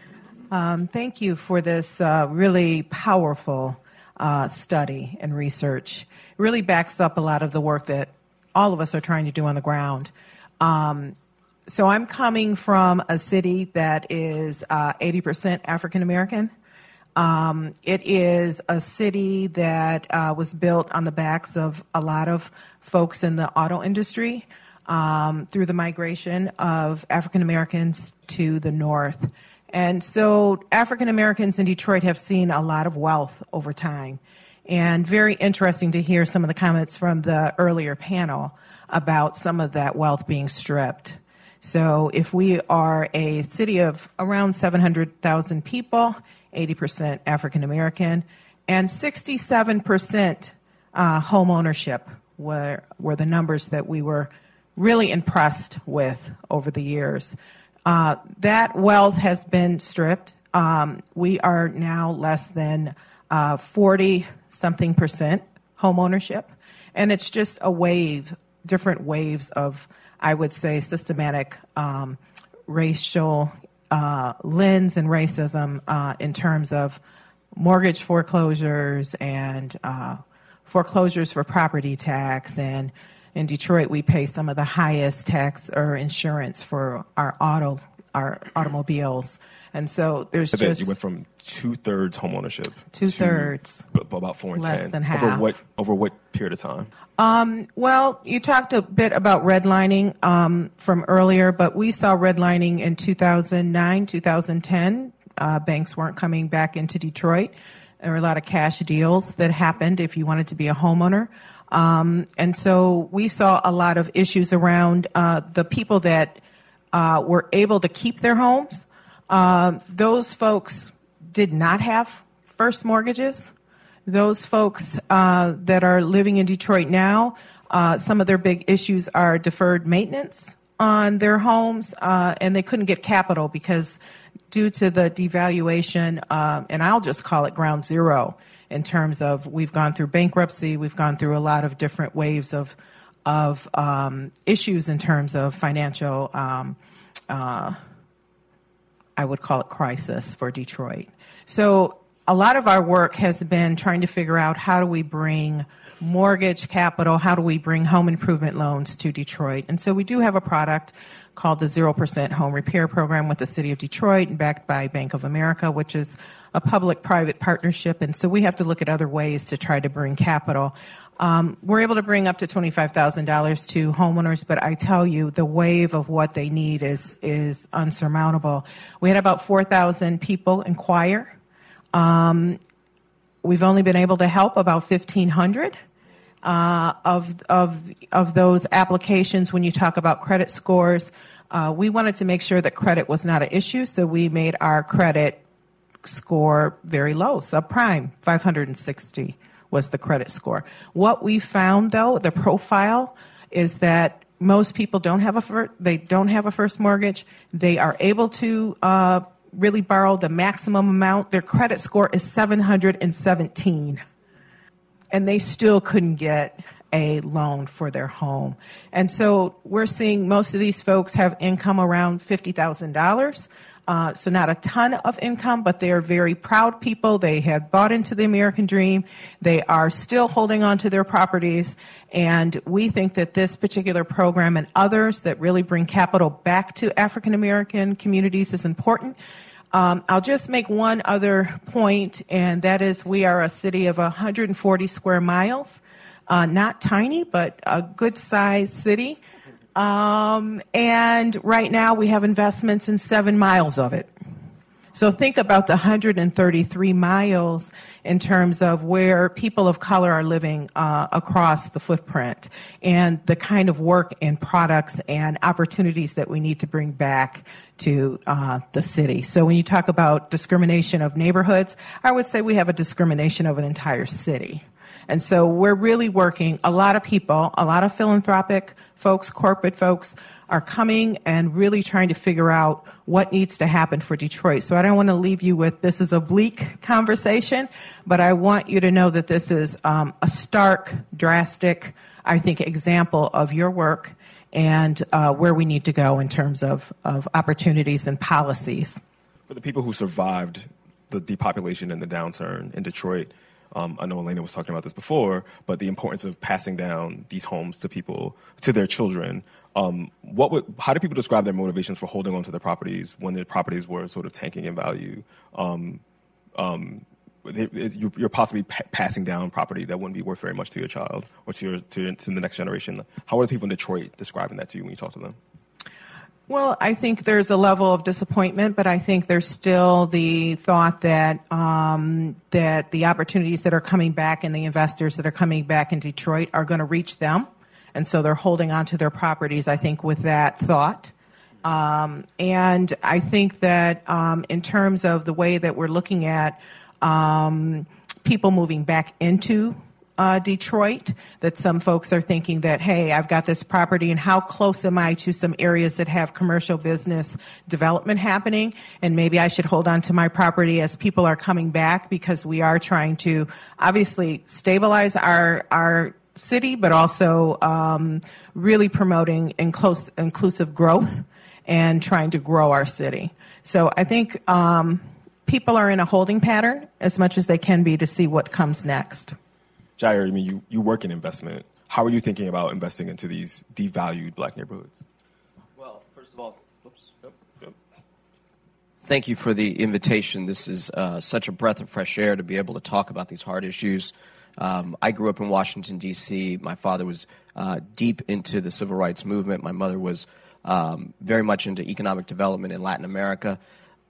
Um, thank you for this uh, really powerful uh, study and research. It really backs up a lot of the work that all of us are trying to do on the ground. Um, So I'm coming from a city that is uh, eighty percent African American. Um, it is a city that uh, was built on the backs of a lot of folks in the auto industry um, through the migration of African Americans to the north. And so African Americans in Detroit have seen a lot of wealth over time. And very interesting to hear some of the comments from the earlier panel about some of that wealth being stripped. So if we are a city of around seven hundred thousand people, eighty percent African American, and sixty-seven percent uh, home ownership were, were the numbers that we were really impressed with over the years. Uh, that wealth has been stripped. Um, we are now less than uh, forty something percent home ownership, and it's just a wave, different waves of, I would say, systematic um, racial uh, lens and racism uh, in terms of mortgage foreclosures and uh, foreclosures for property tax. And in Detroit, we pay some of the highest tax or insurance for our auto, our automobiles. And so there's so just you went from two thirds home ownership, two thirds, to about four and less ten. than half. Over what over what period of time? Um, well, you talked a bit about redlining um, from earlier, but we saw redlining in two thousand nine, two thousand ten. Uh, banks weren't coming back into Detroit. There were a lot of cash deals that happened if you wanted to be a homeowner. Um, and so we saw a lot of issues around uh, the people that uh, were able to keep their homes. Uh, those folks did not have first mortgages. Those folks uh, that are living in Detroit now, uh, some of their big issues are deferred maintenance on their homes, uh, and they couldn't get capital because due to the devaluation, uh, and I'll just call it ground zero in terms of we've gone through bankruptcy, we've gone through a lot of different waves of of um, issues in terms of financial, um, uh, I would call it crisis for Detroit. So a lot of our work has been trying to figure out how do we bring mortgage capital, how do we bring home improvement loans to Detroit. And so we do have a product called the zero percent Home Repair Program with the City of Detroit and backed by Bank of America, which is a public-private partnership. And so we have to look at other ways to try to bring capital. Um, we're able to bring up to twenty-five thousand dollars to homeowners, but I tell you, the wave of what they need is, is unsurmountable. We had about four thousand people inquire. Um, we've only been able to help about fifteen hundred. Uh, of of of those applications. When you talk about credit scores, uh, we wanted to make sure that credit was not an issue, so we made our credit score very low, subprime. five hundred sixty was the credit score. What we found, though, the profile is that most people don't have a fir- they don't have a first mortgage. They are able to uh, really borrow the maximum amount. Their credit score is seven hundred seventeen. And they still couldn't get a loan for their home. And so we're seeing most of these folks have income around fifty thousand dollars. Uh, so not a ton of income, but they are very proud people. They have bought into the American dream. They are still holding on to their properties. And we think that this particular program and others that really bring capital back to African American communities is important. Um, I'll just make one other point, and that is we are a city of one hundred forty square miles, uh, not tiny, but a good-sized city. Um, and right now we have investments in seven miles of it. So think about the one hundred thirty-three miles in terms of where people of color are living uh, across the footprint and the kind of work and products and opportunities that we need to bring back to uh, the city. So when you talk about discrimination of neighborhoods, I would say we have a discrimination of an entire city. And so we're really working, a lot of people, a lot of philanthropic folks, corporate folks are coming and really trying to figure out what needs to happen for Detroit. So I don't want to leave you with this is a bleak conversation, but I want you to know that this is um, a stark, drastic, I think, example of your work and uh, where we need to go in terms of, of opportunities and policies. For the people who survived the depopulation and the downturn in Detroit, Um, I know Elena was talking about this before, but the importance of passing down these homes to people, to their children. Um, what would, how do people describe their motivations for holding on to their properties when their properties were sort of tanking in value? Um, um, it, it, you're, you're possibly pa- passing down property that wouldn't be worth very much to your child or to, your, to, to the next generation. How are the people in Detroit describing that to you when you talk to them? Well, I think there's a level of disappointment, but I think there's still the thought that um, that the opportunities that are coming back and the investors that are coming back in Detroit are going to reach them, and so they're holding on to their properties, I think, with that thought. Um, and I think that um, in terms of the way that we're looking at um, people moving back into Uh, Detroit, that some folks are thinking that, hey, I've got this property, and how close am I to some areas that have commercial business development happening, and maybe I should hold on to my property as people are coming back, because we are trying to obviously stabilize our our city, but also um, really promoting inclus- inclusive growth and trying to grow our city. So I think um, people are in a holding pattern as much as they can be to see what comes next. Jair, I mean, you, you work in investment. How are you thinking about investing into these devalued black neighborhoods? Well, first of all, oops, yep, yep. Thank you for the invitation. This is uh, such a breath of fresh air to be able to talk about these hard issues. Um, I grew up in Washington, D C. My father was uh, deep into the civil rights movement. My mother was um, very much into economic development in Latin America.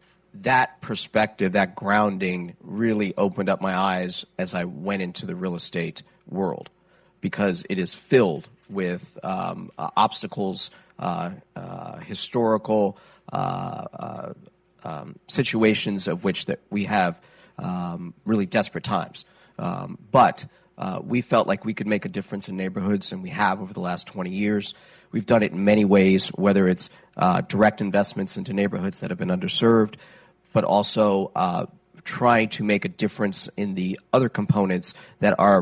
That perspective, that grounding really opened up my eyes as I went into the real estate world, because it is filled with um, uh, obstacles, uh, uh, historical uh, uh, um, situations of which that we have um, really desperate times. Um, but uh, we felt like we could make a difference in neighborhoods, and we have over the last twenty years. We've done it in many ways, whether it's uh, direct investments into neighborhoods that have been underserved, but also uh, trying to make a difference in the other components that are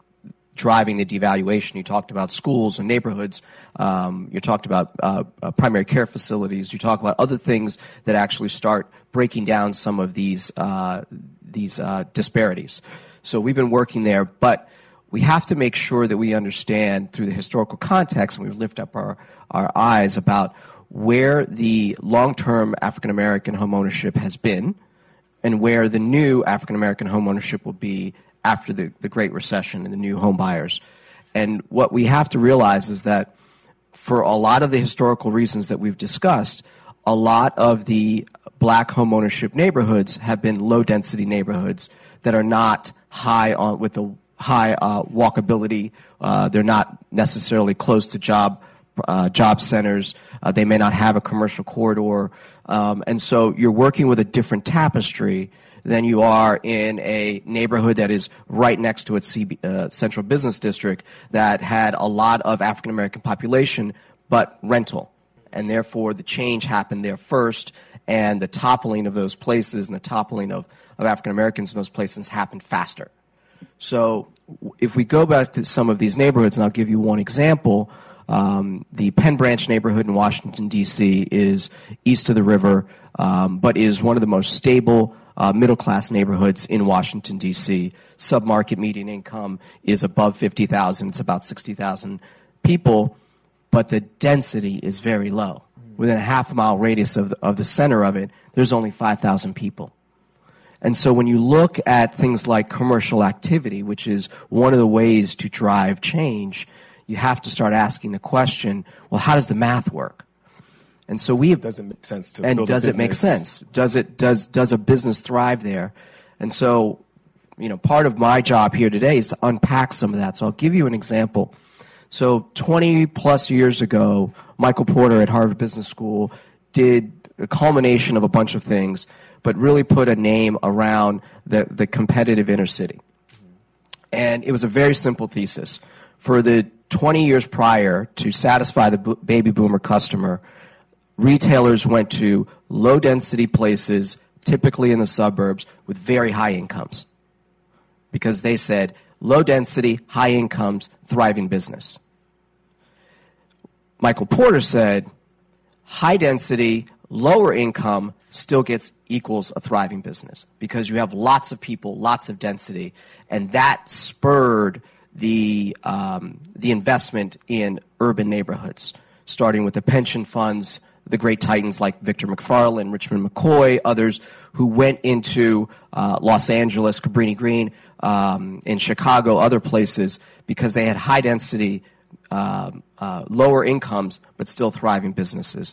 driving the devaluation. You talked about schools and neighborhoods. Um, you talked about uh, uh, primary care facilities. You talk about other things that actually start breaking down some of these uh, these uh, disparities. So we've been working there, but we have to make sure that we understand through the historical context, and we lift up our, our eyes about where the long-term African-American home ownership has been and where the new African-American home ownership will be after the, the Great Recession and the new home buyers. And what we have to realize is that for a lot of the historical reasons that we've discussed, a lot of the black home ownership neighborhoods have been low-density neighborhoods that are not high on with the high uh, walkability. Uh, they're not necessarily close to job Uh, job centers. Uh, they may not have a commercial corridor. Um, and so you're working with a different tapestry than you are in a neighborhood that is right next to its C B, uh, central business district that had a lot of African-American population, but rental. And therefore, the change happened there first, and the toppling of those places and the toppling of, of African-Americans in those places happened faster. So if we go back to some of these neighborhoods, and I'll give you one example. Um, the Penn Branch neighborhood in Washington, D C is east of the river, um, but is one of the most stable uh, middle-class neighborhoods in Washington, D C. Submarket median income is above fifty thousand. It's about sixty thousand people, but the density is very low. Within a half-mile radius of the, of the center of it, there's only five thousand people. And so when you look at things like commercial activity, which is one of the ways to drive change, you have to start asking the question, well, how does the math work? And so we have, does it make sense to and build does a it make business? sense? Does it does does a business thrive there? And so, you know, part of my job here today is to unpack some of that. So I'll give you an example. So twenty plus years ago, Michael Porter at Harvard Business School did a culmination of a bunch of things, but really put a name around the, the competitive inner city. And it was a very simple thesis. For the twenty years prior, to satisfy the bo- baby boomer customer, retailers went to low-density places, typically in the suburbs, with very high incomes. Because they said, low-density, high incomes, thriving business. Michael Porter said, high-density, lower income still gets equals a thriving business. Because you have lots of people, lots of density, and that spurred the um, the investment in urban neighborhoods, starting with the pension funds, the great titans like Victor McFarlane, Richmond McCoy, others who went into uh, Los Angeles, Cabrini Green, um, in Chicago, other places, because they had high density, uh, uh, lower incomes, but still thriving businesses.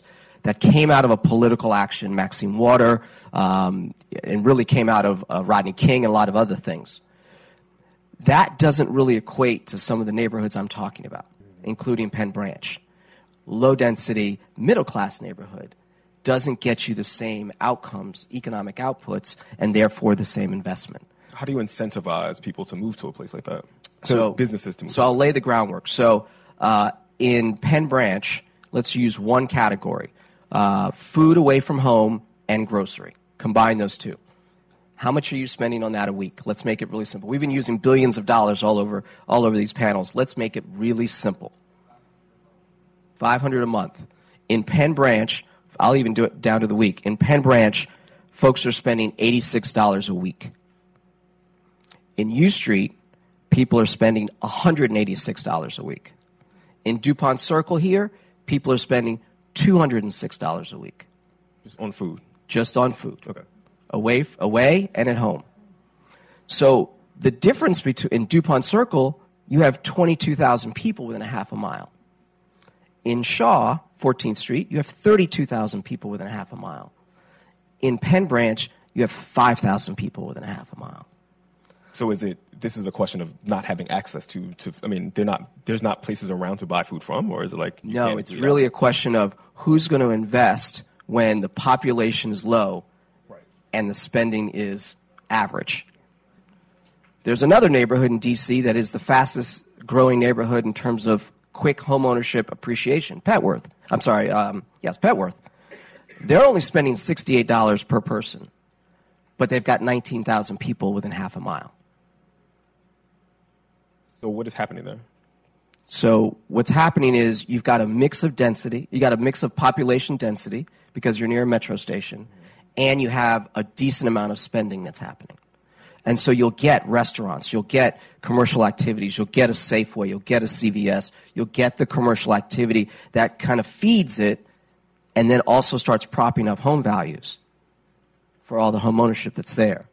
that came out of a political action, Maxine Water, um, and really came out of uh, Rodney King and a lot of other things. That doesn't really equate to some of the neighborhoods I'm talking about, including Penn Branch. Low-density, middle-class neighborhood doesn't get you the same outcomes, economic outputs, and therefore the same investment. How do you incentivize people to move to a place like that? To So businesses to move. So I'll lay the groundwork. So uh, in Penn Branch, let's use one category, uh, food away from home and grocery. Combine those two. How much are you spending on that a week? Let's make it really simple. We've been using billions of dollars all over all over these panels. Let's make it really simple. five hundred dollars a month. In Penn Branch, I'll even do it down to the week. In Penn Branch, folks are spending eighty-six dollars a week. In U Street, people are spending one hundred eighty-six dollars a week. In DuPont Circle here, people are spending two hundred six dollars a week. Just on food? Just on food. Okay. Away, away and at home. So the difference between in DuPont Circle, you have twenty-two thousand people within a half a mile. In Shaw, fourteenth Street, you have thirty-two thousand people within a half a mile. In Penn Branch, you have five thousand people within a half a mile. So is it, this is a question of not having access to, to I mean, they're not, there's not places around to buy food from, or is it like? You no, can't it's do really that? a question of who's going to invest when the population is low and the spending is average. There's another neighborhood in D C that is the fastest growing neighborhood in terms of quick homeownership appreciation, Petworth. I'm sorry, um, yes, Petworth. They're only spending sixty-eight dollars per person, but they've got nineteen thousand people within half a mile. So what is happening there? So what's happening is you've got a mix of density, you got a mix of population density because you're near a metro station, and you have a decent amount of spending that's happening. And so you'll get restaurants, you'll get commercial activities, you'll get a Safeway, you'll get a C V S, you'll get the commercial activity that kind of feeds it and then also starts propping up home values for all the home ownership that's there.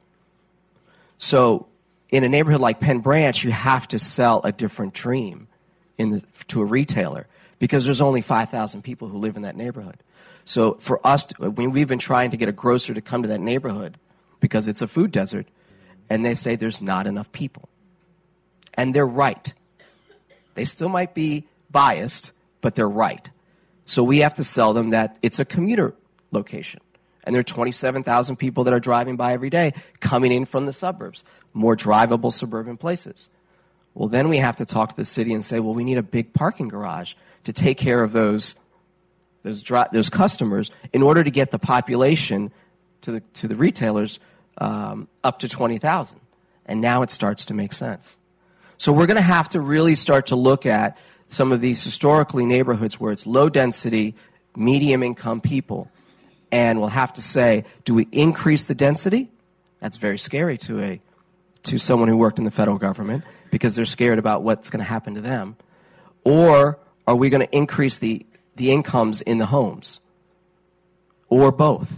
So in a neighborhood like Penn Branch, you have to sell a different dream in the, to a retailer because there's only five thousand people who live in that neighborhood. So for us, to, when we've been trying to get a grocer to come to that neighborhood because it's a food desert, and they say there's not enough people. And they're right. They still might be biased, but they're right. So we have to sell them that it's a commuter location. And there are twenty-seven thousand people that are driving by every day coming in from the suburbs, more drivable suburban places. Well, then we have to talk to the city and say, well, we need a big parking garage to take care of those those, dri- those customers in order to get the population to the, to the retailers um, up to twenty thousand. And now it starts to make sense. So we're going to have to really start to look at some of these historically neighborhoods where it's low density, medium income people. And we'll have to say, do we increase the density? That's very scary to a to someone who worked in the federal government because they're scared about what's going to happen to them. Or are we going to increase the, the incomes in the homes? Or both?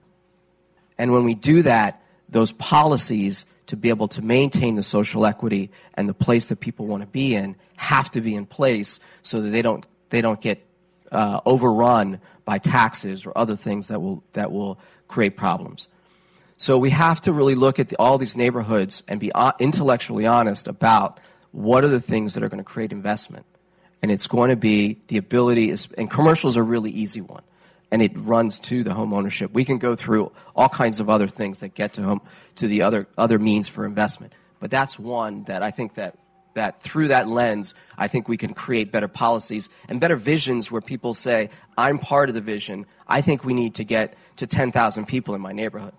And when we do that, those policies to be able to maintain the social equity and the place that people want to be in have to be in place so that they don't they don't get uh, overrun by taxes or other things that will that will create problems. So we have to really look at the, all these neighborhoods and be uh, intellectually honest about what are the things that are going to create investment. And it's going to be the ability, is, and commercials are a really easy one. And it runs to the home ownership. We can go through all kinds of other things that get to home to the other other means for investment. But that's one that I think that that through that lens, I think we can create better policies and better visions where people say, I'm part of the vision. I think we need to get to ten thousand people in my neighborhood.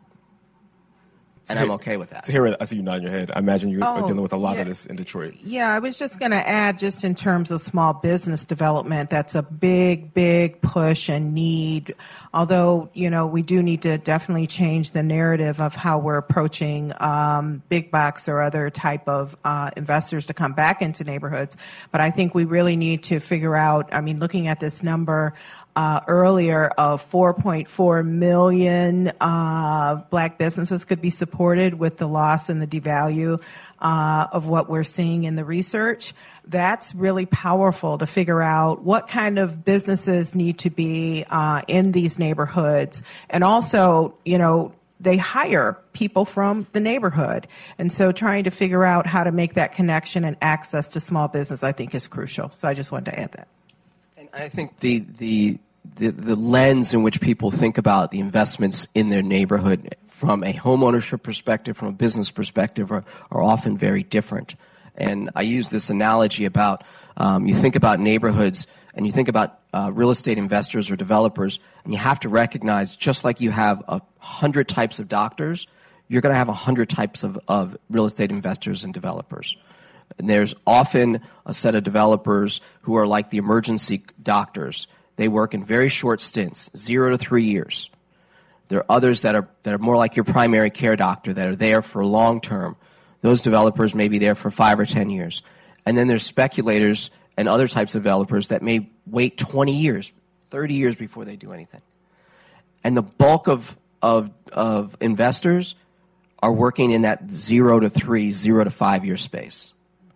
And I'm okay with that. So here, I see you nodding your head. I imagine you are Oh, dealing with a lot yeah. of this in Detroit. Yeah, I was just going to add, just in terms of small business development, that's a big, big push and need. Although, you know, we do need to definitely change the narrative of how we're approaching um, big box or other type of uh, investors to come back into neighborhoods. But I think we really need to figure out, I mean, looking at this number, uh, earlier of four point four million uh, black businesses could be supported with the loss and the devalue uh, of what we're seeing in the research. That's really powerful to figure out what kind of businesses need to be uh, in these neighborhoods. And also, you know, they hire people from the neighborhood. And so trying to figure out how to make that connection and access to small business, I think, is crucial. So I just wanted to add that. And I think the, the, the, the lens in which people think about the investments in their neighborhood from a homeownership perspective, from a business perspective, are, are often very different. And I use this analogy about um, you think about neighborhoods and you think about uh, real estate investors or developers, and you have to recognize, just like you have a hundred types of doctors, you're going to have a hundred types of, of real estate investors and developers. And there's often a set of developers who are like the emergency doctors. They work in very short stints, zero to three years. There are others that are that are more like your primary care doctor that are there for long term. Those developers may be there for five or ten years. And then there's speculators and other types of developers that may wait twenty years, thirty years before they do anything. And the bulk of, of, of investors are working in that zero to three, zero to five year space.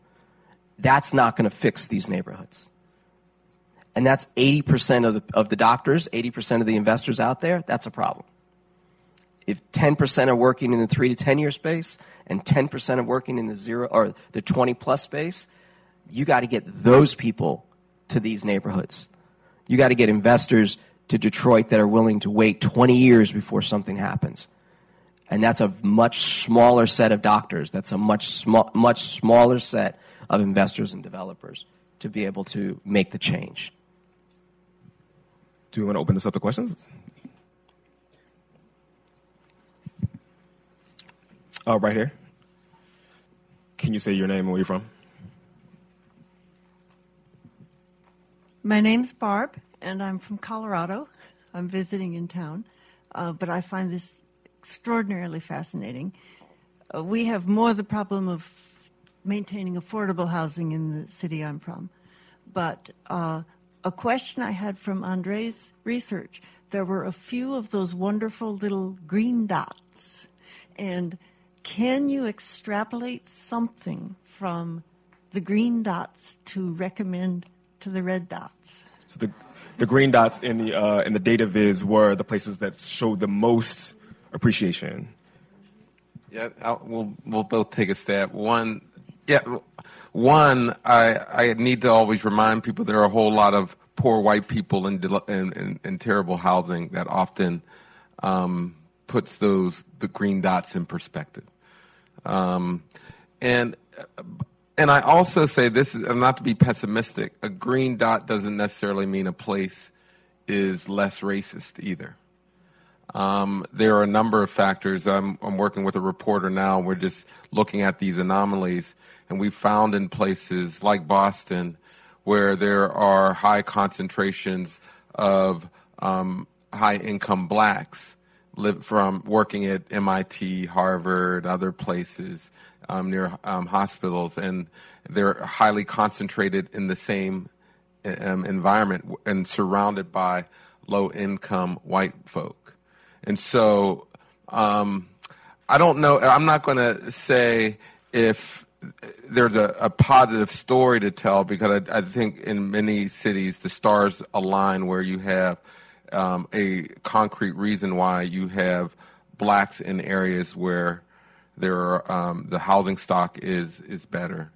That's not going to fix these neighborhoods. And that's eighty percent of the, of the doctors, eighty percent of the investors out there. That's a problem. If ten percent are working in the three to ten year space and ten percent are working in the zero or the twenty plus space, you got to get those people to these neighborhoods. You got to get investors to Detroit that are willing to wait twenty years before something happens. And that's a much smaller set of doctors. That's a much sm- much smaller set of investors and developers to be able to make the change. Do we want to open this up to questions? Uh, right here. Can you say your name and where you're from? My name's Barb, and I'm from Colorado. I'm visiting in town, uh, but I find this extraordinarily fascinating. Uh, we have more the problem of maintaining affordable housing in the city I'm from. But uh, a question I had from Andre's research, there were a few of those wonderful little green dots. And can you extrapolate something from the green dots to recommend to the red dots? So the, the green dots in the, uh, in the data viz were the places that showed the most appreciation. Yeah, I'll, we'll, we'll both take a stab. One, yeah, one, I, I need to always remind people there are a whole lot of poor white people in, in, in, in terrible housing that often um, puts those the green dots in perspective. Um, and and I also say this is not to be pessimistic. A green dot doesn't necessarily mean a place is less racist either. Um, there are a number of factors. I'm, I'm working with a reporter now. We're just looking at these anomalies, and we found in places like Boston where there are high concentrations of um, high-income blacks live from working at M I T, Harvard, other places um, near um, hospitals, and they're highly concentrated in the same um, environment and surrounded by low-income white folk. And so um, I don't know, I'm not going to say if there's a, a positive story to tell, because I, I think in many cities the stars align where you have um, a concrete reason why you have blacks in areas where there are, um, the housing stock is is better.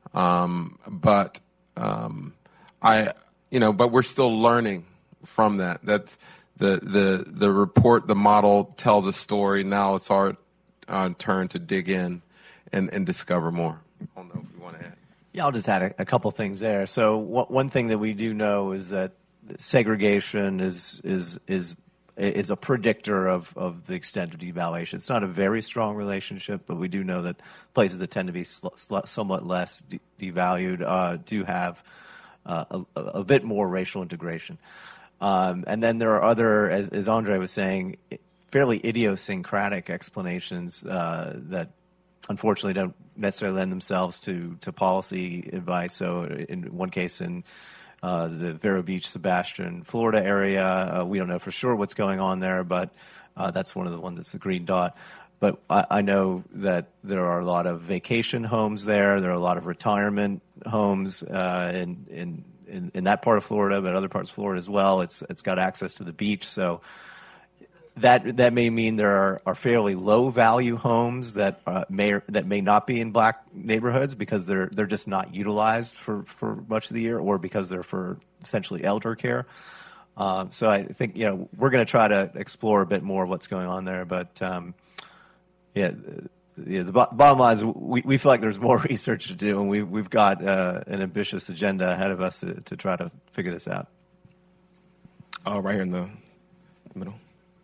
Um, but um, I, you know, but we're still learning from that. That's the the the report, the model tells a story. Now it's our uh, turn to dig in and, and discover more. I don't know if you want to add. Yeah, I'll just add a, a couple things there. So what, one thing that we do know is that segregation is is is is a predictor of, of the extent of devaluation. It's not a very strong relationship, but we do know that places that tend to be sl- sl- somewhat less de- devalued uh, do have uh, a, a bit more racial integration. Um, and then there are other, as, as Andre was saying, fairly idiosyncratic explanations uh, that unfortunately don't necessarily lend themselves to, to policy advice. So in one case in uh, the Vero Beach, Sebastian, Florida area. Uh, we don't know for sure what's going on there, but uh, that's one of the ones that's the green dot. But I, I know that there are a lot of vacation homes there. There are a lot of retirement homes uh, in, in in in that part of Florida, but other parts of Florida as well. It's it's got access to the beach, so that that may mean there are, are fairly low value homes that uh, may that may not be in black neighborhoods because they're they're just not utilized for, for much of the year, or because they're for essentially elder care. Um, so I think you know we're going to try to explore a bit more what's going on there, but um, yeah. Yeah, the bo- bottom line is we, we feel like there's more research to do, and we, we've got uh, an ambitious agenda ahead of us to, to try to figure this out. Uh, right here in the, the middle.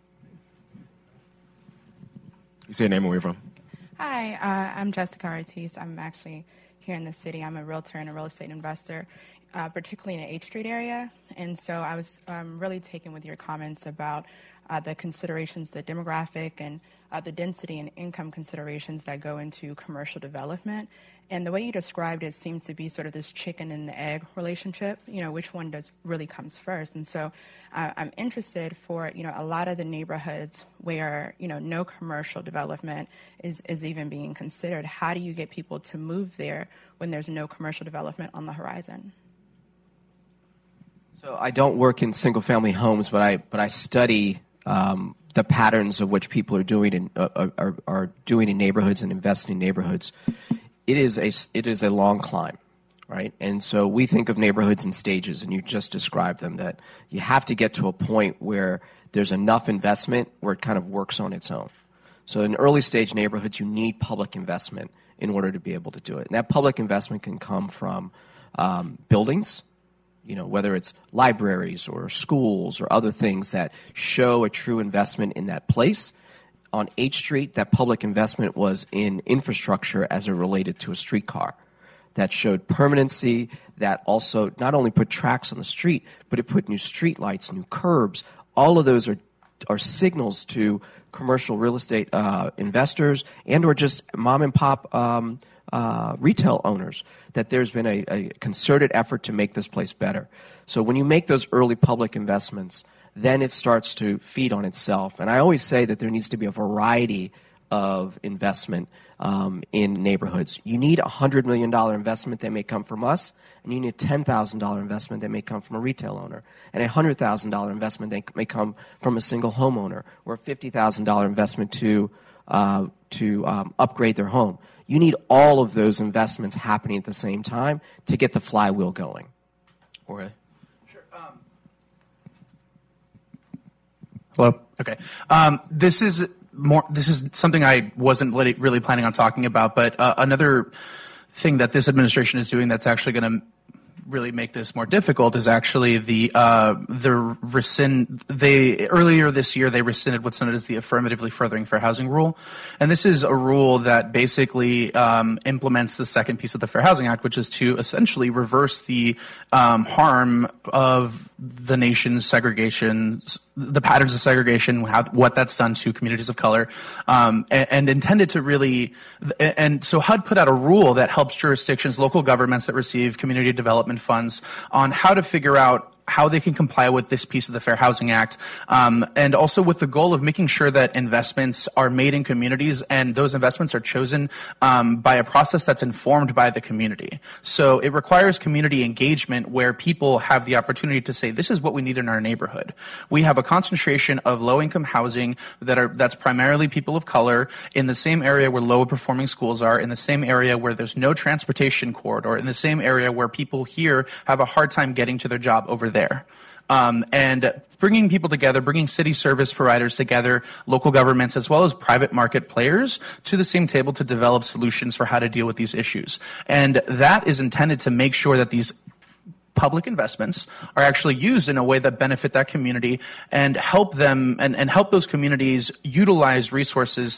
You say your name and where you're from. Hi, uh, I'm Jessica Ortiz. I'm actually here in the city. I'm a realtor and a real estate investor, uh, particularly in the H Street area. And so I was um, really taken with your comments about uh, the considerations, the demographic and uh, the density and income considerations that go into commercial development. And the way you described it seems to be sort of this chicken and the egg relationship, you know, which one does really comes first. And so uh, I'm interested for, you know, a lot of the neighborhoods where, you know, no commercial development is, is even being considered. How do you get people to move there when there's no commercial development on the horizon? So I don't work in single-family homes, but I but I study um, the patterns of which people are doing in uh, are, are doing in neighborhoods and investing in neighborhoods. It is a it is a long climb, right? And so we think of neighborhoods in stages, and you just described them. That you have to get to a point where there's enough investment where it kind of works on its own. So in early stage neighborhoods, you need public investment in order to be able to do it. And that public investment can come from um, buildings. You know, whether it's libraries or schools or other things that show a true investment in that place. On H Street, that public investment was in infrastructure as it related to a streetcar that showed permanency, that also not only put tracks on the street, but it put new street lights, new curbs. All of those are are signals to commercial real estate uh, investors and or just mom and pop um, uh, retail owners that there's been a, a concerted effort to make this place better. So when you make those early public investments, then it starts to feed on itself. And I always say that there needs to be a variety of investment um, in neighborhoods. You need a one hundred million dollars investment that may come from us, and you need a ten thousand dollars investment that may come from a retail owner, and a one hundred thousand dollars investment that may come from a single homeowner, or a fifty thousand dollars investment to, uh, to um, upgrade their home. You need all of those investments happening at the same time to get the flywheel going. Jorge. Hello. Okay. Um, this is more. This is something I wasn't really, really planning on talking about, but uh, another thing that this administration is doing that's actually going to really make this more difficult is actually the uh, the rescind. They earlier this year they rescinded what's known as the affirmatively furthering fair housing rule, and this is a rule that basically um, implements the second piece of the Fair Housing Act, which is to essentially reverse the um, harm of the nation's segregation, the patterns of segregation, how, what that's done to communities of color, um, and, and intended to really, and so H U D put out a rule that helps jurisdictions, local governments that receive community development funds on how to figure out how they can comply with this piece of the Fair Housing Act, um, and also with the goal of making sure that investments are made in communities and those investments are chosen um, by a process that's informed by the community. So it requires community engagement where people have the opportunity to say, this is what we need in our neighborhood. We have a concentration of low-income housing that are that's primarily people of color in the same area where lower-performing schools are, in the same area where there's no transportation corridor, in the same area where people here have a hard time getting to their job over there. there. Um, and bringing people together, bringing city service providers together, local governments, as well as private market players to the same table to develop solutions for how to deal with these issues. And that is intended to make sure that these public investments are actually used in a way that benefit that community and help them and, and help those communities utilize resources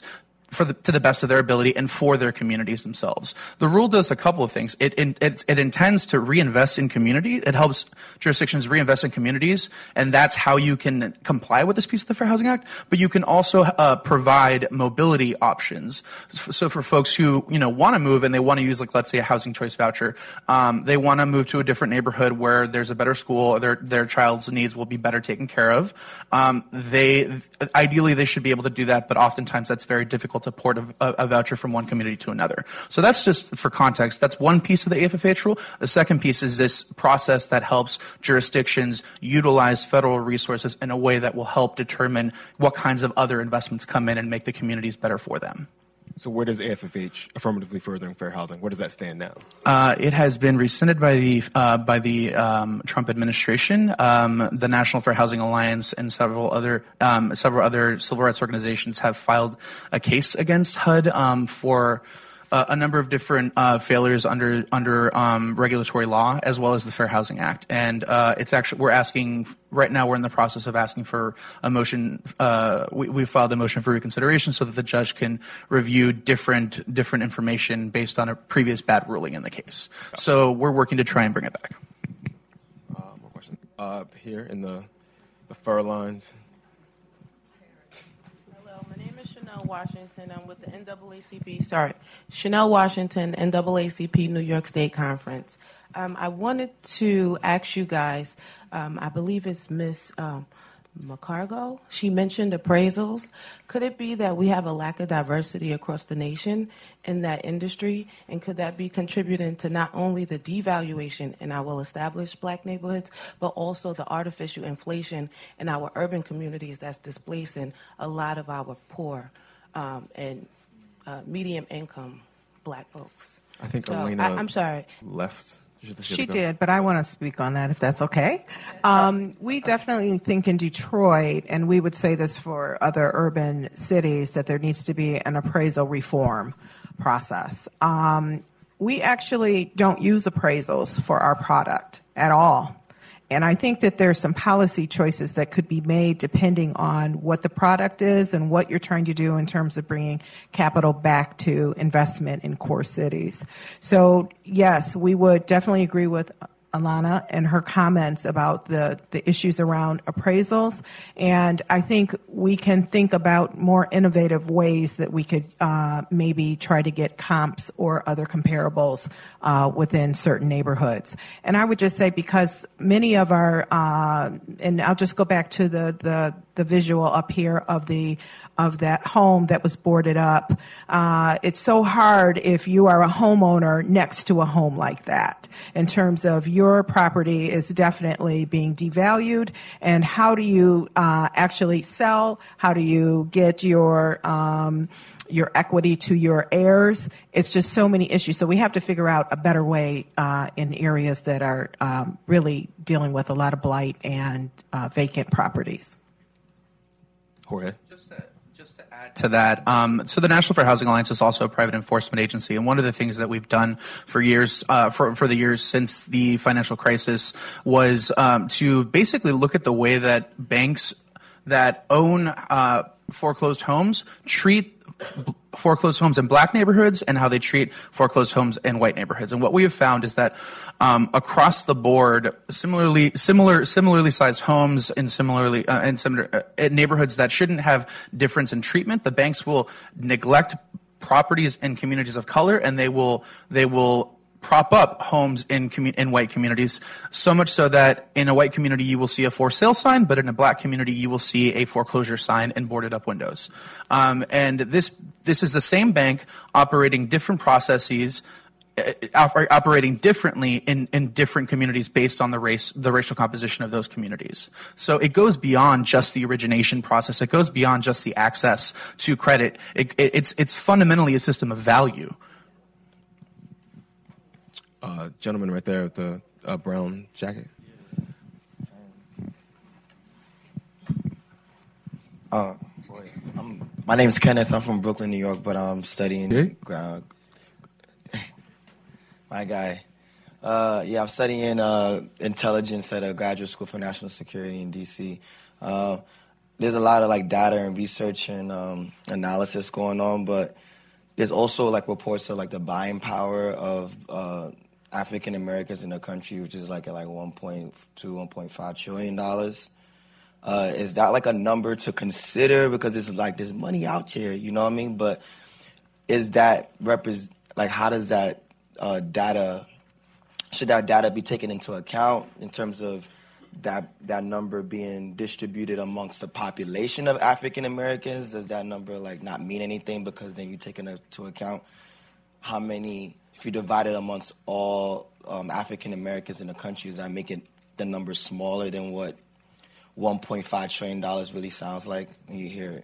for the, to the best of their ability and for their communities themselves. The rule does a couple of things. It, it, it, it intends to reinvest in community. It helps jurisdictions reinvest in communities, and that's how you can comply with this piece of the Fair Housing Act. But you can also uh, provide mobility options. So for folks who, you know, want to move and they want to use, like, let's say a housing choice voucher, um, they want to move to a different neighborhood where there's a better school, or their, their child's needs will be better taken care of. Um, they, ideally, they should be able to do that, but oftentimes that's very difficult to port a, a voucher from one community to another. So that's just for context. That's one piece of the A F F H rule. The second piece is this process that helps jurisdictions utilize federal resources in a way that will help determine what kinds of other investments come in and make the communities better for them. So where does A F F H, Affirmatively Furthering Fair Housing, where does that stand now? Uh, it has been rescinded by the uh, by the um, Trump administration. Um, the National Fair Housing Alliance and several other um, several other civil rights organizations have filed a case against H U D um, for uh, a number of different uh, failures under under um, regulatory law, as well as the Fair Housing Act. And uh, it's actually we're asking right now. We're in the process of asking for a motion. Uh, we, we filed a motion for reconsideration so that the judge can review different different information based on a previous bad ruling in the case. So we're working to try and bring it back. Uh, more questions. Uh, here in the the fur lines. Hello, my name is Chanel Washington. I'm with the N double A C P. Sorry, Chanel Washington, N double A C P New York State Conference. Um, I wanted to ask you guys. Um, I believe it's Miss Um, McCargo. She mentioned appraisals. Could it be that we have a lack of diversity across the nation in that industry? And could that be contributing to not only the devaluation in our well-established black neighborhoods, but also the artificial inflation in our urban communities that's displacing a lot of our poor um, and uh, medium-income black folks? I think so, Elena I, I'm sorry. left. She did, but I want to speak on that if that's okay. Um, we definitely think in Detroit, and we would say this for other urban cities, that there needs to be an appraisal reform process. Um, we actually don't use appraisals for our product at all. And I think that there's some policy choices that could be made depending on what the product is and what you're trying to do in terms of bringing capital back to investment in core cities. So, yes, we would definitely agree with Alana and her comments about the, the issues around appraisals. And I think we can think about more innovative ways that we could uh, maybe try to get comps or other comparables uh, within certain neighborhoods. And I would just say, because many of our, uh, and I'll just go back to the, the, the visual up here of the of that home that was boarded up. Uh, it's so hard if you are a homeowner next to a home like that, in terms of your property is definitely being devalued, and how do you uh, actually sell? How do you get your um, your equity to your heirs? It's just so many issues. So we have to figure out a better way uh, in areas that are um, really dealing with a lot of blight and uh, vacant properties. Jorge. Just to, just to add to that, um, so the National Fair Housing Alliance is also a private enforcement agency, and one of the things that we've done for years, uh, for for the years since the financial crisis, was um, to basically look at the way that banks that own uh, foreclosed homes treat foreclosed homes in black neighborhoods and how they treat foreclosed homes in white neighborhoods. And what we have found is that um, across the board, similarly similar similarly sized homes in similarly uh, in similar uh, neighborhoods that shouldn't have difference in treatment, the banks will neglect properties in communities of color, and they will they will prop up homes in commu- in white communities, so much so that in a white community you will see a for sale sign, but in a black community you will see a foreclosure sign and boarded up windows. Um, and this this is the same bank operating different processes, uh, op- operating differently in, in different communities based on the race, the racial composition of those communities. So it goes beyond just the origination process. It goes beyond just the access to credit. It, it, it's it's fundamentally a system of value. Uh, gentleman right there with the uh, brown jacket. Uh, boy, I'm, my name's Kenneth. I'm from Brooklyn, New York, but I'm studying. Hey. Uh, my guy. Uh, yeah, I'm studying uh, intelligence at a graduate school for national security in D C. Uh, there's a lot of like data and research and um, analysis going on, but there's also like reports of like the buying power of uh, African Americans in the country, which is like at like one point two, one point five trillion dollars. Uh, is that like a number to consider? Because it's like there's money out here, you know what I mean? But is that represent like how does that uh, data should that data be taken into account in terms of that that number being distributed amongst the population of African Americans? Does that number like not mean anything because then you take into account how many, if you divide it amongst all um, African Americans in the country, does that make it the number smaller than what one point five trillion dollars really sounds like when you hear it?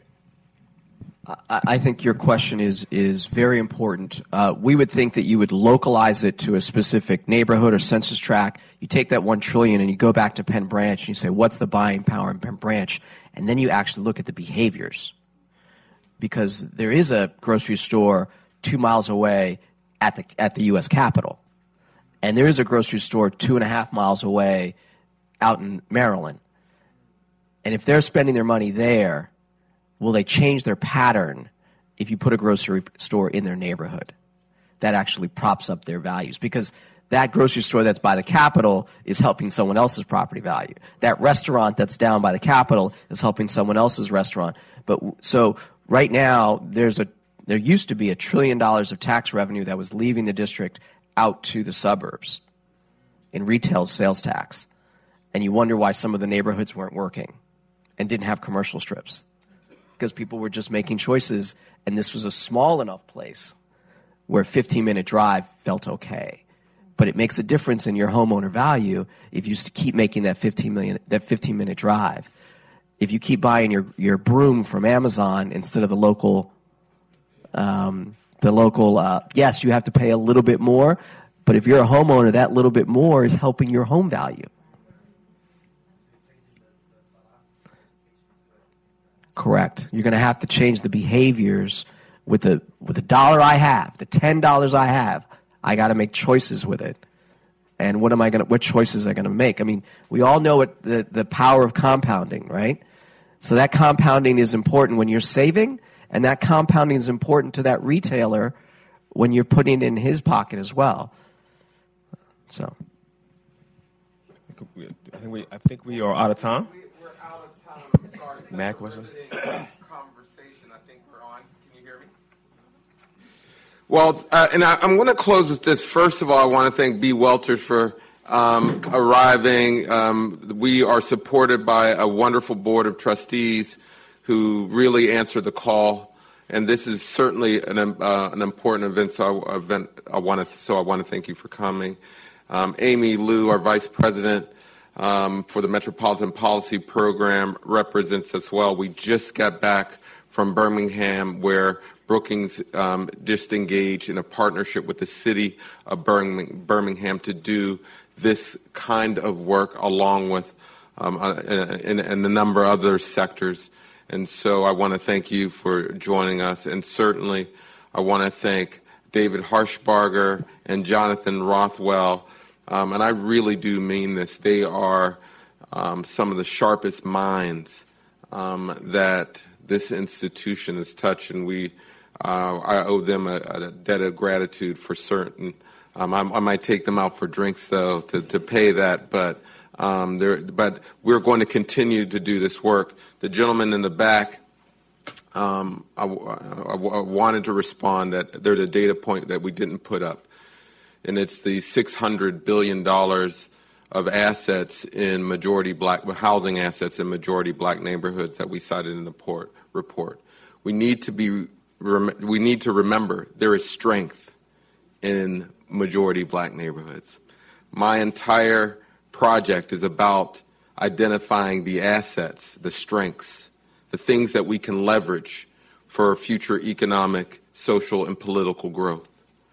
I, I think your question is is very important. Uh, we would think that you would localize it to a specific neighborhood or census tract. You take that one trillion and you go back to Penn Branch and you say, what's the buying power in Penn Branch? And then you actually look at the behaviors, because there is a grocery store two miles away at the at the U S Capitol, and there is a grocery store two and a half miles away out in Maryland. And if they're spending their money there, will they change their pattern if you put a grocery store in their neighborhood? That actually props up their values, because that grocery store that's by the Capitol is helping someone else's property value. That restaurant that's down by the Capitol is helping someone else's restaurant. But so right now, there's a there used to be a trillion dollars of tax revenue that was leaving the district out to the suburbs in retail sales tax. And you wonder why some of the neighborhoods weren't working and didn't have commercial strips, because people were just making choices, and this was a small enough place where a fifteen-minute drive felt okay. But it makes a difference in your homeowner value if you keep making that fifteen-minute drive. If you keep buying your, your broom from Amazon instead of the local, um, the local, uh, yes, you have to pay a little bit more, but if you're a homeowner, that little bit more is helping your home value. Correct. You're going to have to change the behaviors with the with the dollar I have, the ten dollars I have. I got to make choices with it. And what am I going to? What choices am I going to make? I mean, we all know what the the power of compounding, right? So that compounding is important when you're saving, and that compounding is important to that retailer when you're putting it in his pocket as well. So, I think we I think we are out of time. We're out of time. I'm sorry. Mac, what's it? Conversation. I think we're on. Can you hear me? Well, uh, and I, I'm going to close with this. First of all, I want to thank B. Welters for um, arriving. Um, we are supported by a wonderful board of trustees who really answered the call, and this is certainly an, uh, an important event. So I, event I want to so I want to thank you for coming. Um, Amy Liu, our vice president um, for the Metropolitan Policy Program, represents us well. We just got back from Birmingham, where Brookings um, just engaged in a partnership with the city of Birmingham to do this kind of work, along with um, in, in a number of other sectors. And so I want to thank you for joining us. And certainly I want to thank David Harshbarger and Jonathan Rothwell. Um, and I really do mean this. They are um, some of the sharpest minds um, that this institution has touched, and we Uh, I owe them a, a debt of gratitude for certain. Um, I, I might take them out for drinks, though, to, to pay that. But um, but we're going to continue to do this work. The gentleman in the back, um, I, I, I wanted to respond that there's a data point that we didn't put up, and it's the six hundred billion dollars of assets in majority black housing assets in majority black neighborhoods that we cited in the port, report. We need to be We need to remember there is strength in majority black neighborhoods. My entire project is about identifying the assets, the strengths, the things that we can leverage for future economic, social, and political growth.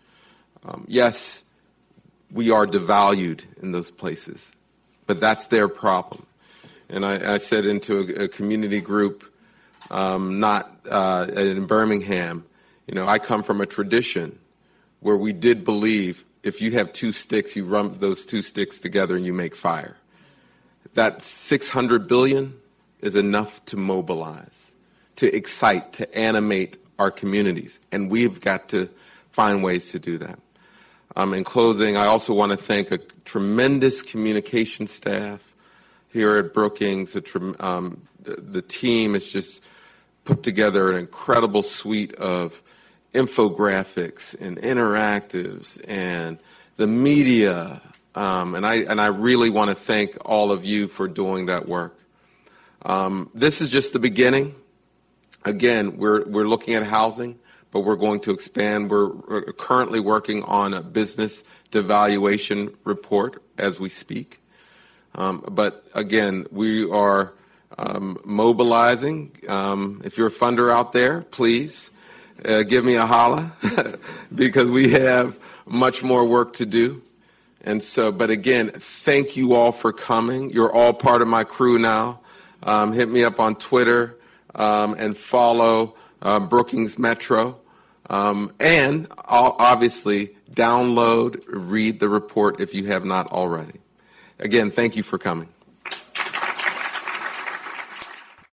Um, yes, we are devalued in those places, but that's their problem. And I, I said into a, a community group Um, not uh, in Birmingham, you know, I come from a tradition where we did believe if you have two sticks, you rub those two sticks together and you make fire. That six hundred billion is enough to mobilize, to excite, to animate our communities. And we've got to find ways to do that. Um, in closing, I also want to thank a tremendous communication staff here at Brookings. A tre- um, the, the team has just put together an incredible suite of infographics and interactives and the media. Um, and I and I really want to thank all of you for doing that work. Um, this is just the beginning. Again, we're we're looking at housing, but we're going to expand. We're, we're currently working on a business devaluation report as we speak. Um, but again, we are um, mobilizing. Um, if you're a funder out there, please uh, give me a holla because we have much more work to do. And so, but again, thank you all for coming. You're all part of my crew now. Um, hit me up on Twitter um, and follow uh, Brookings Metro. Um, and I'll obviously download, read the report if you have not already. Again, thank you for coming.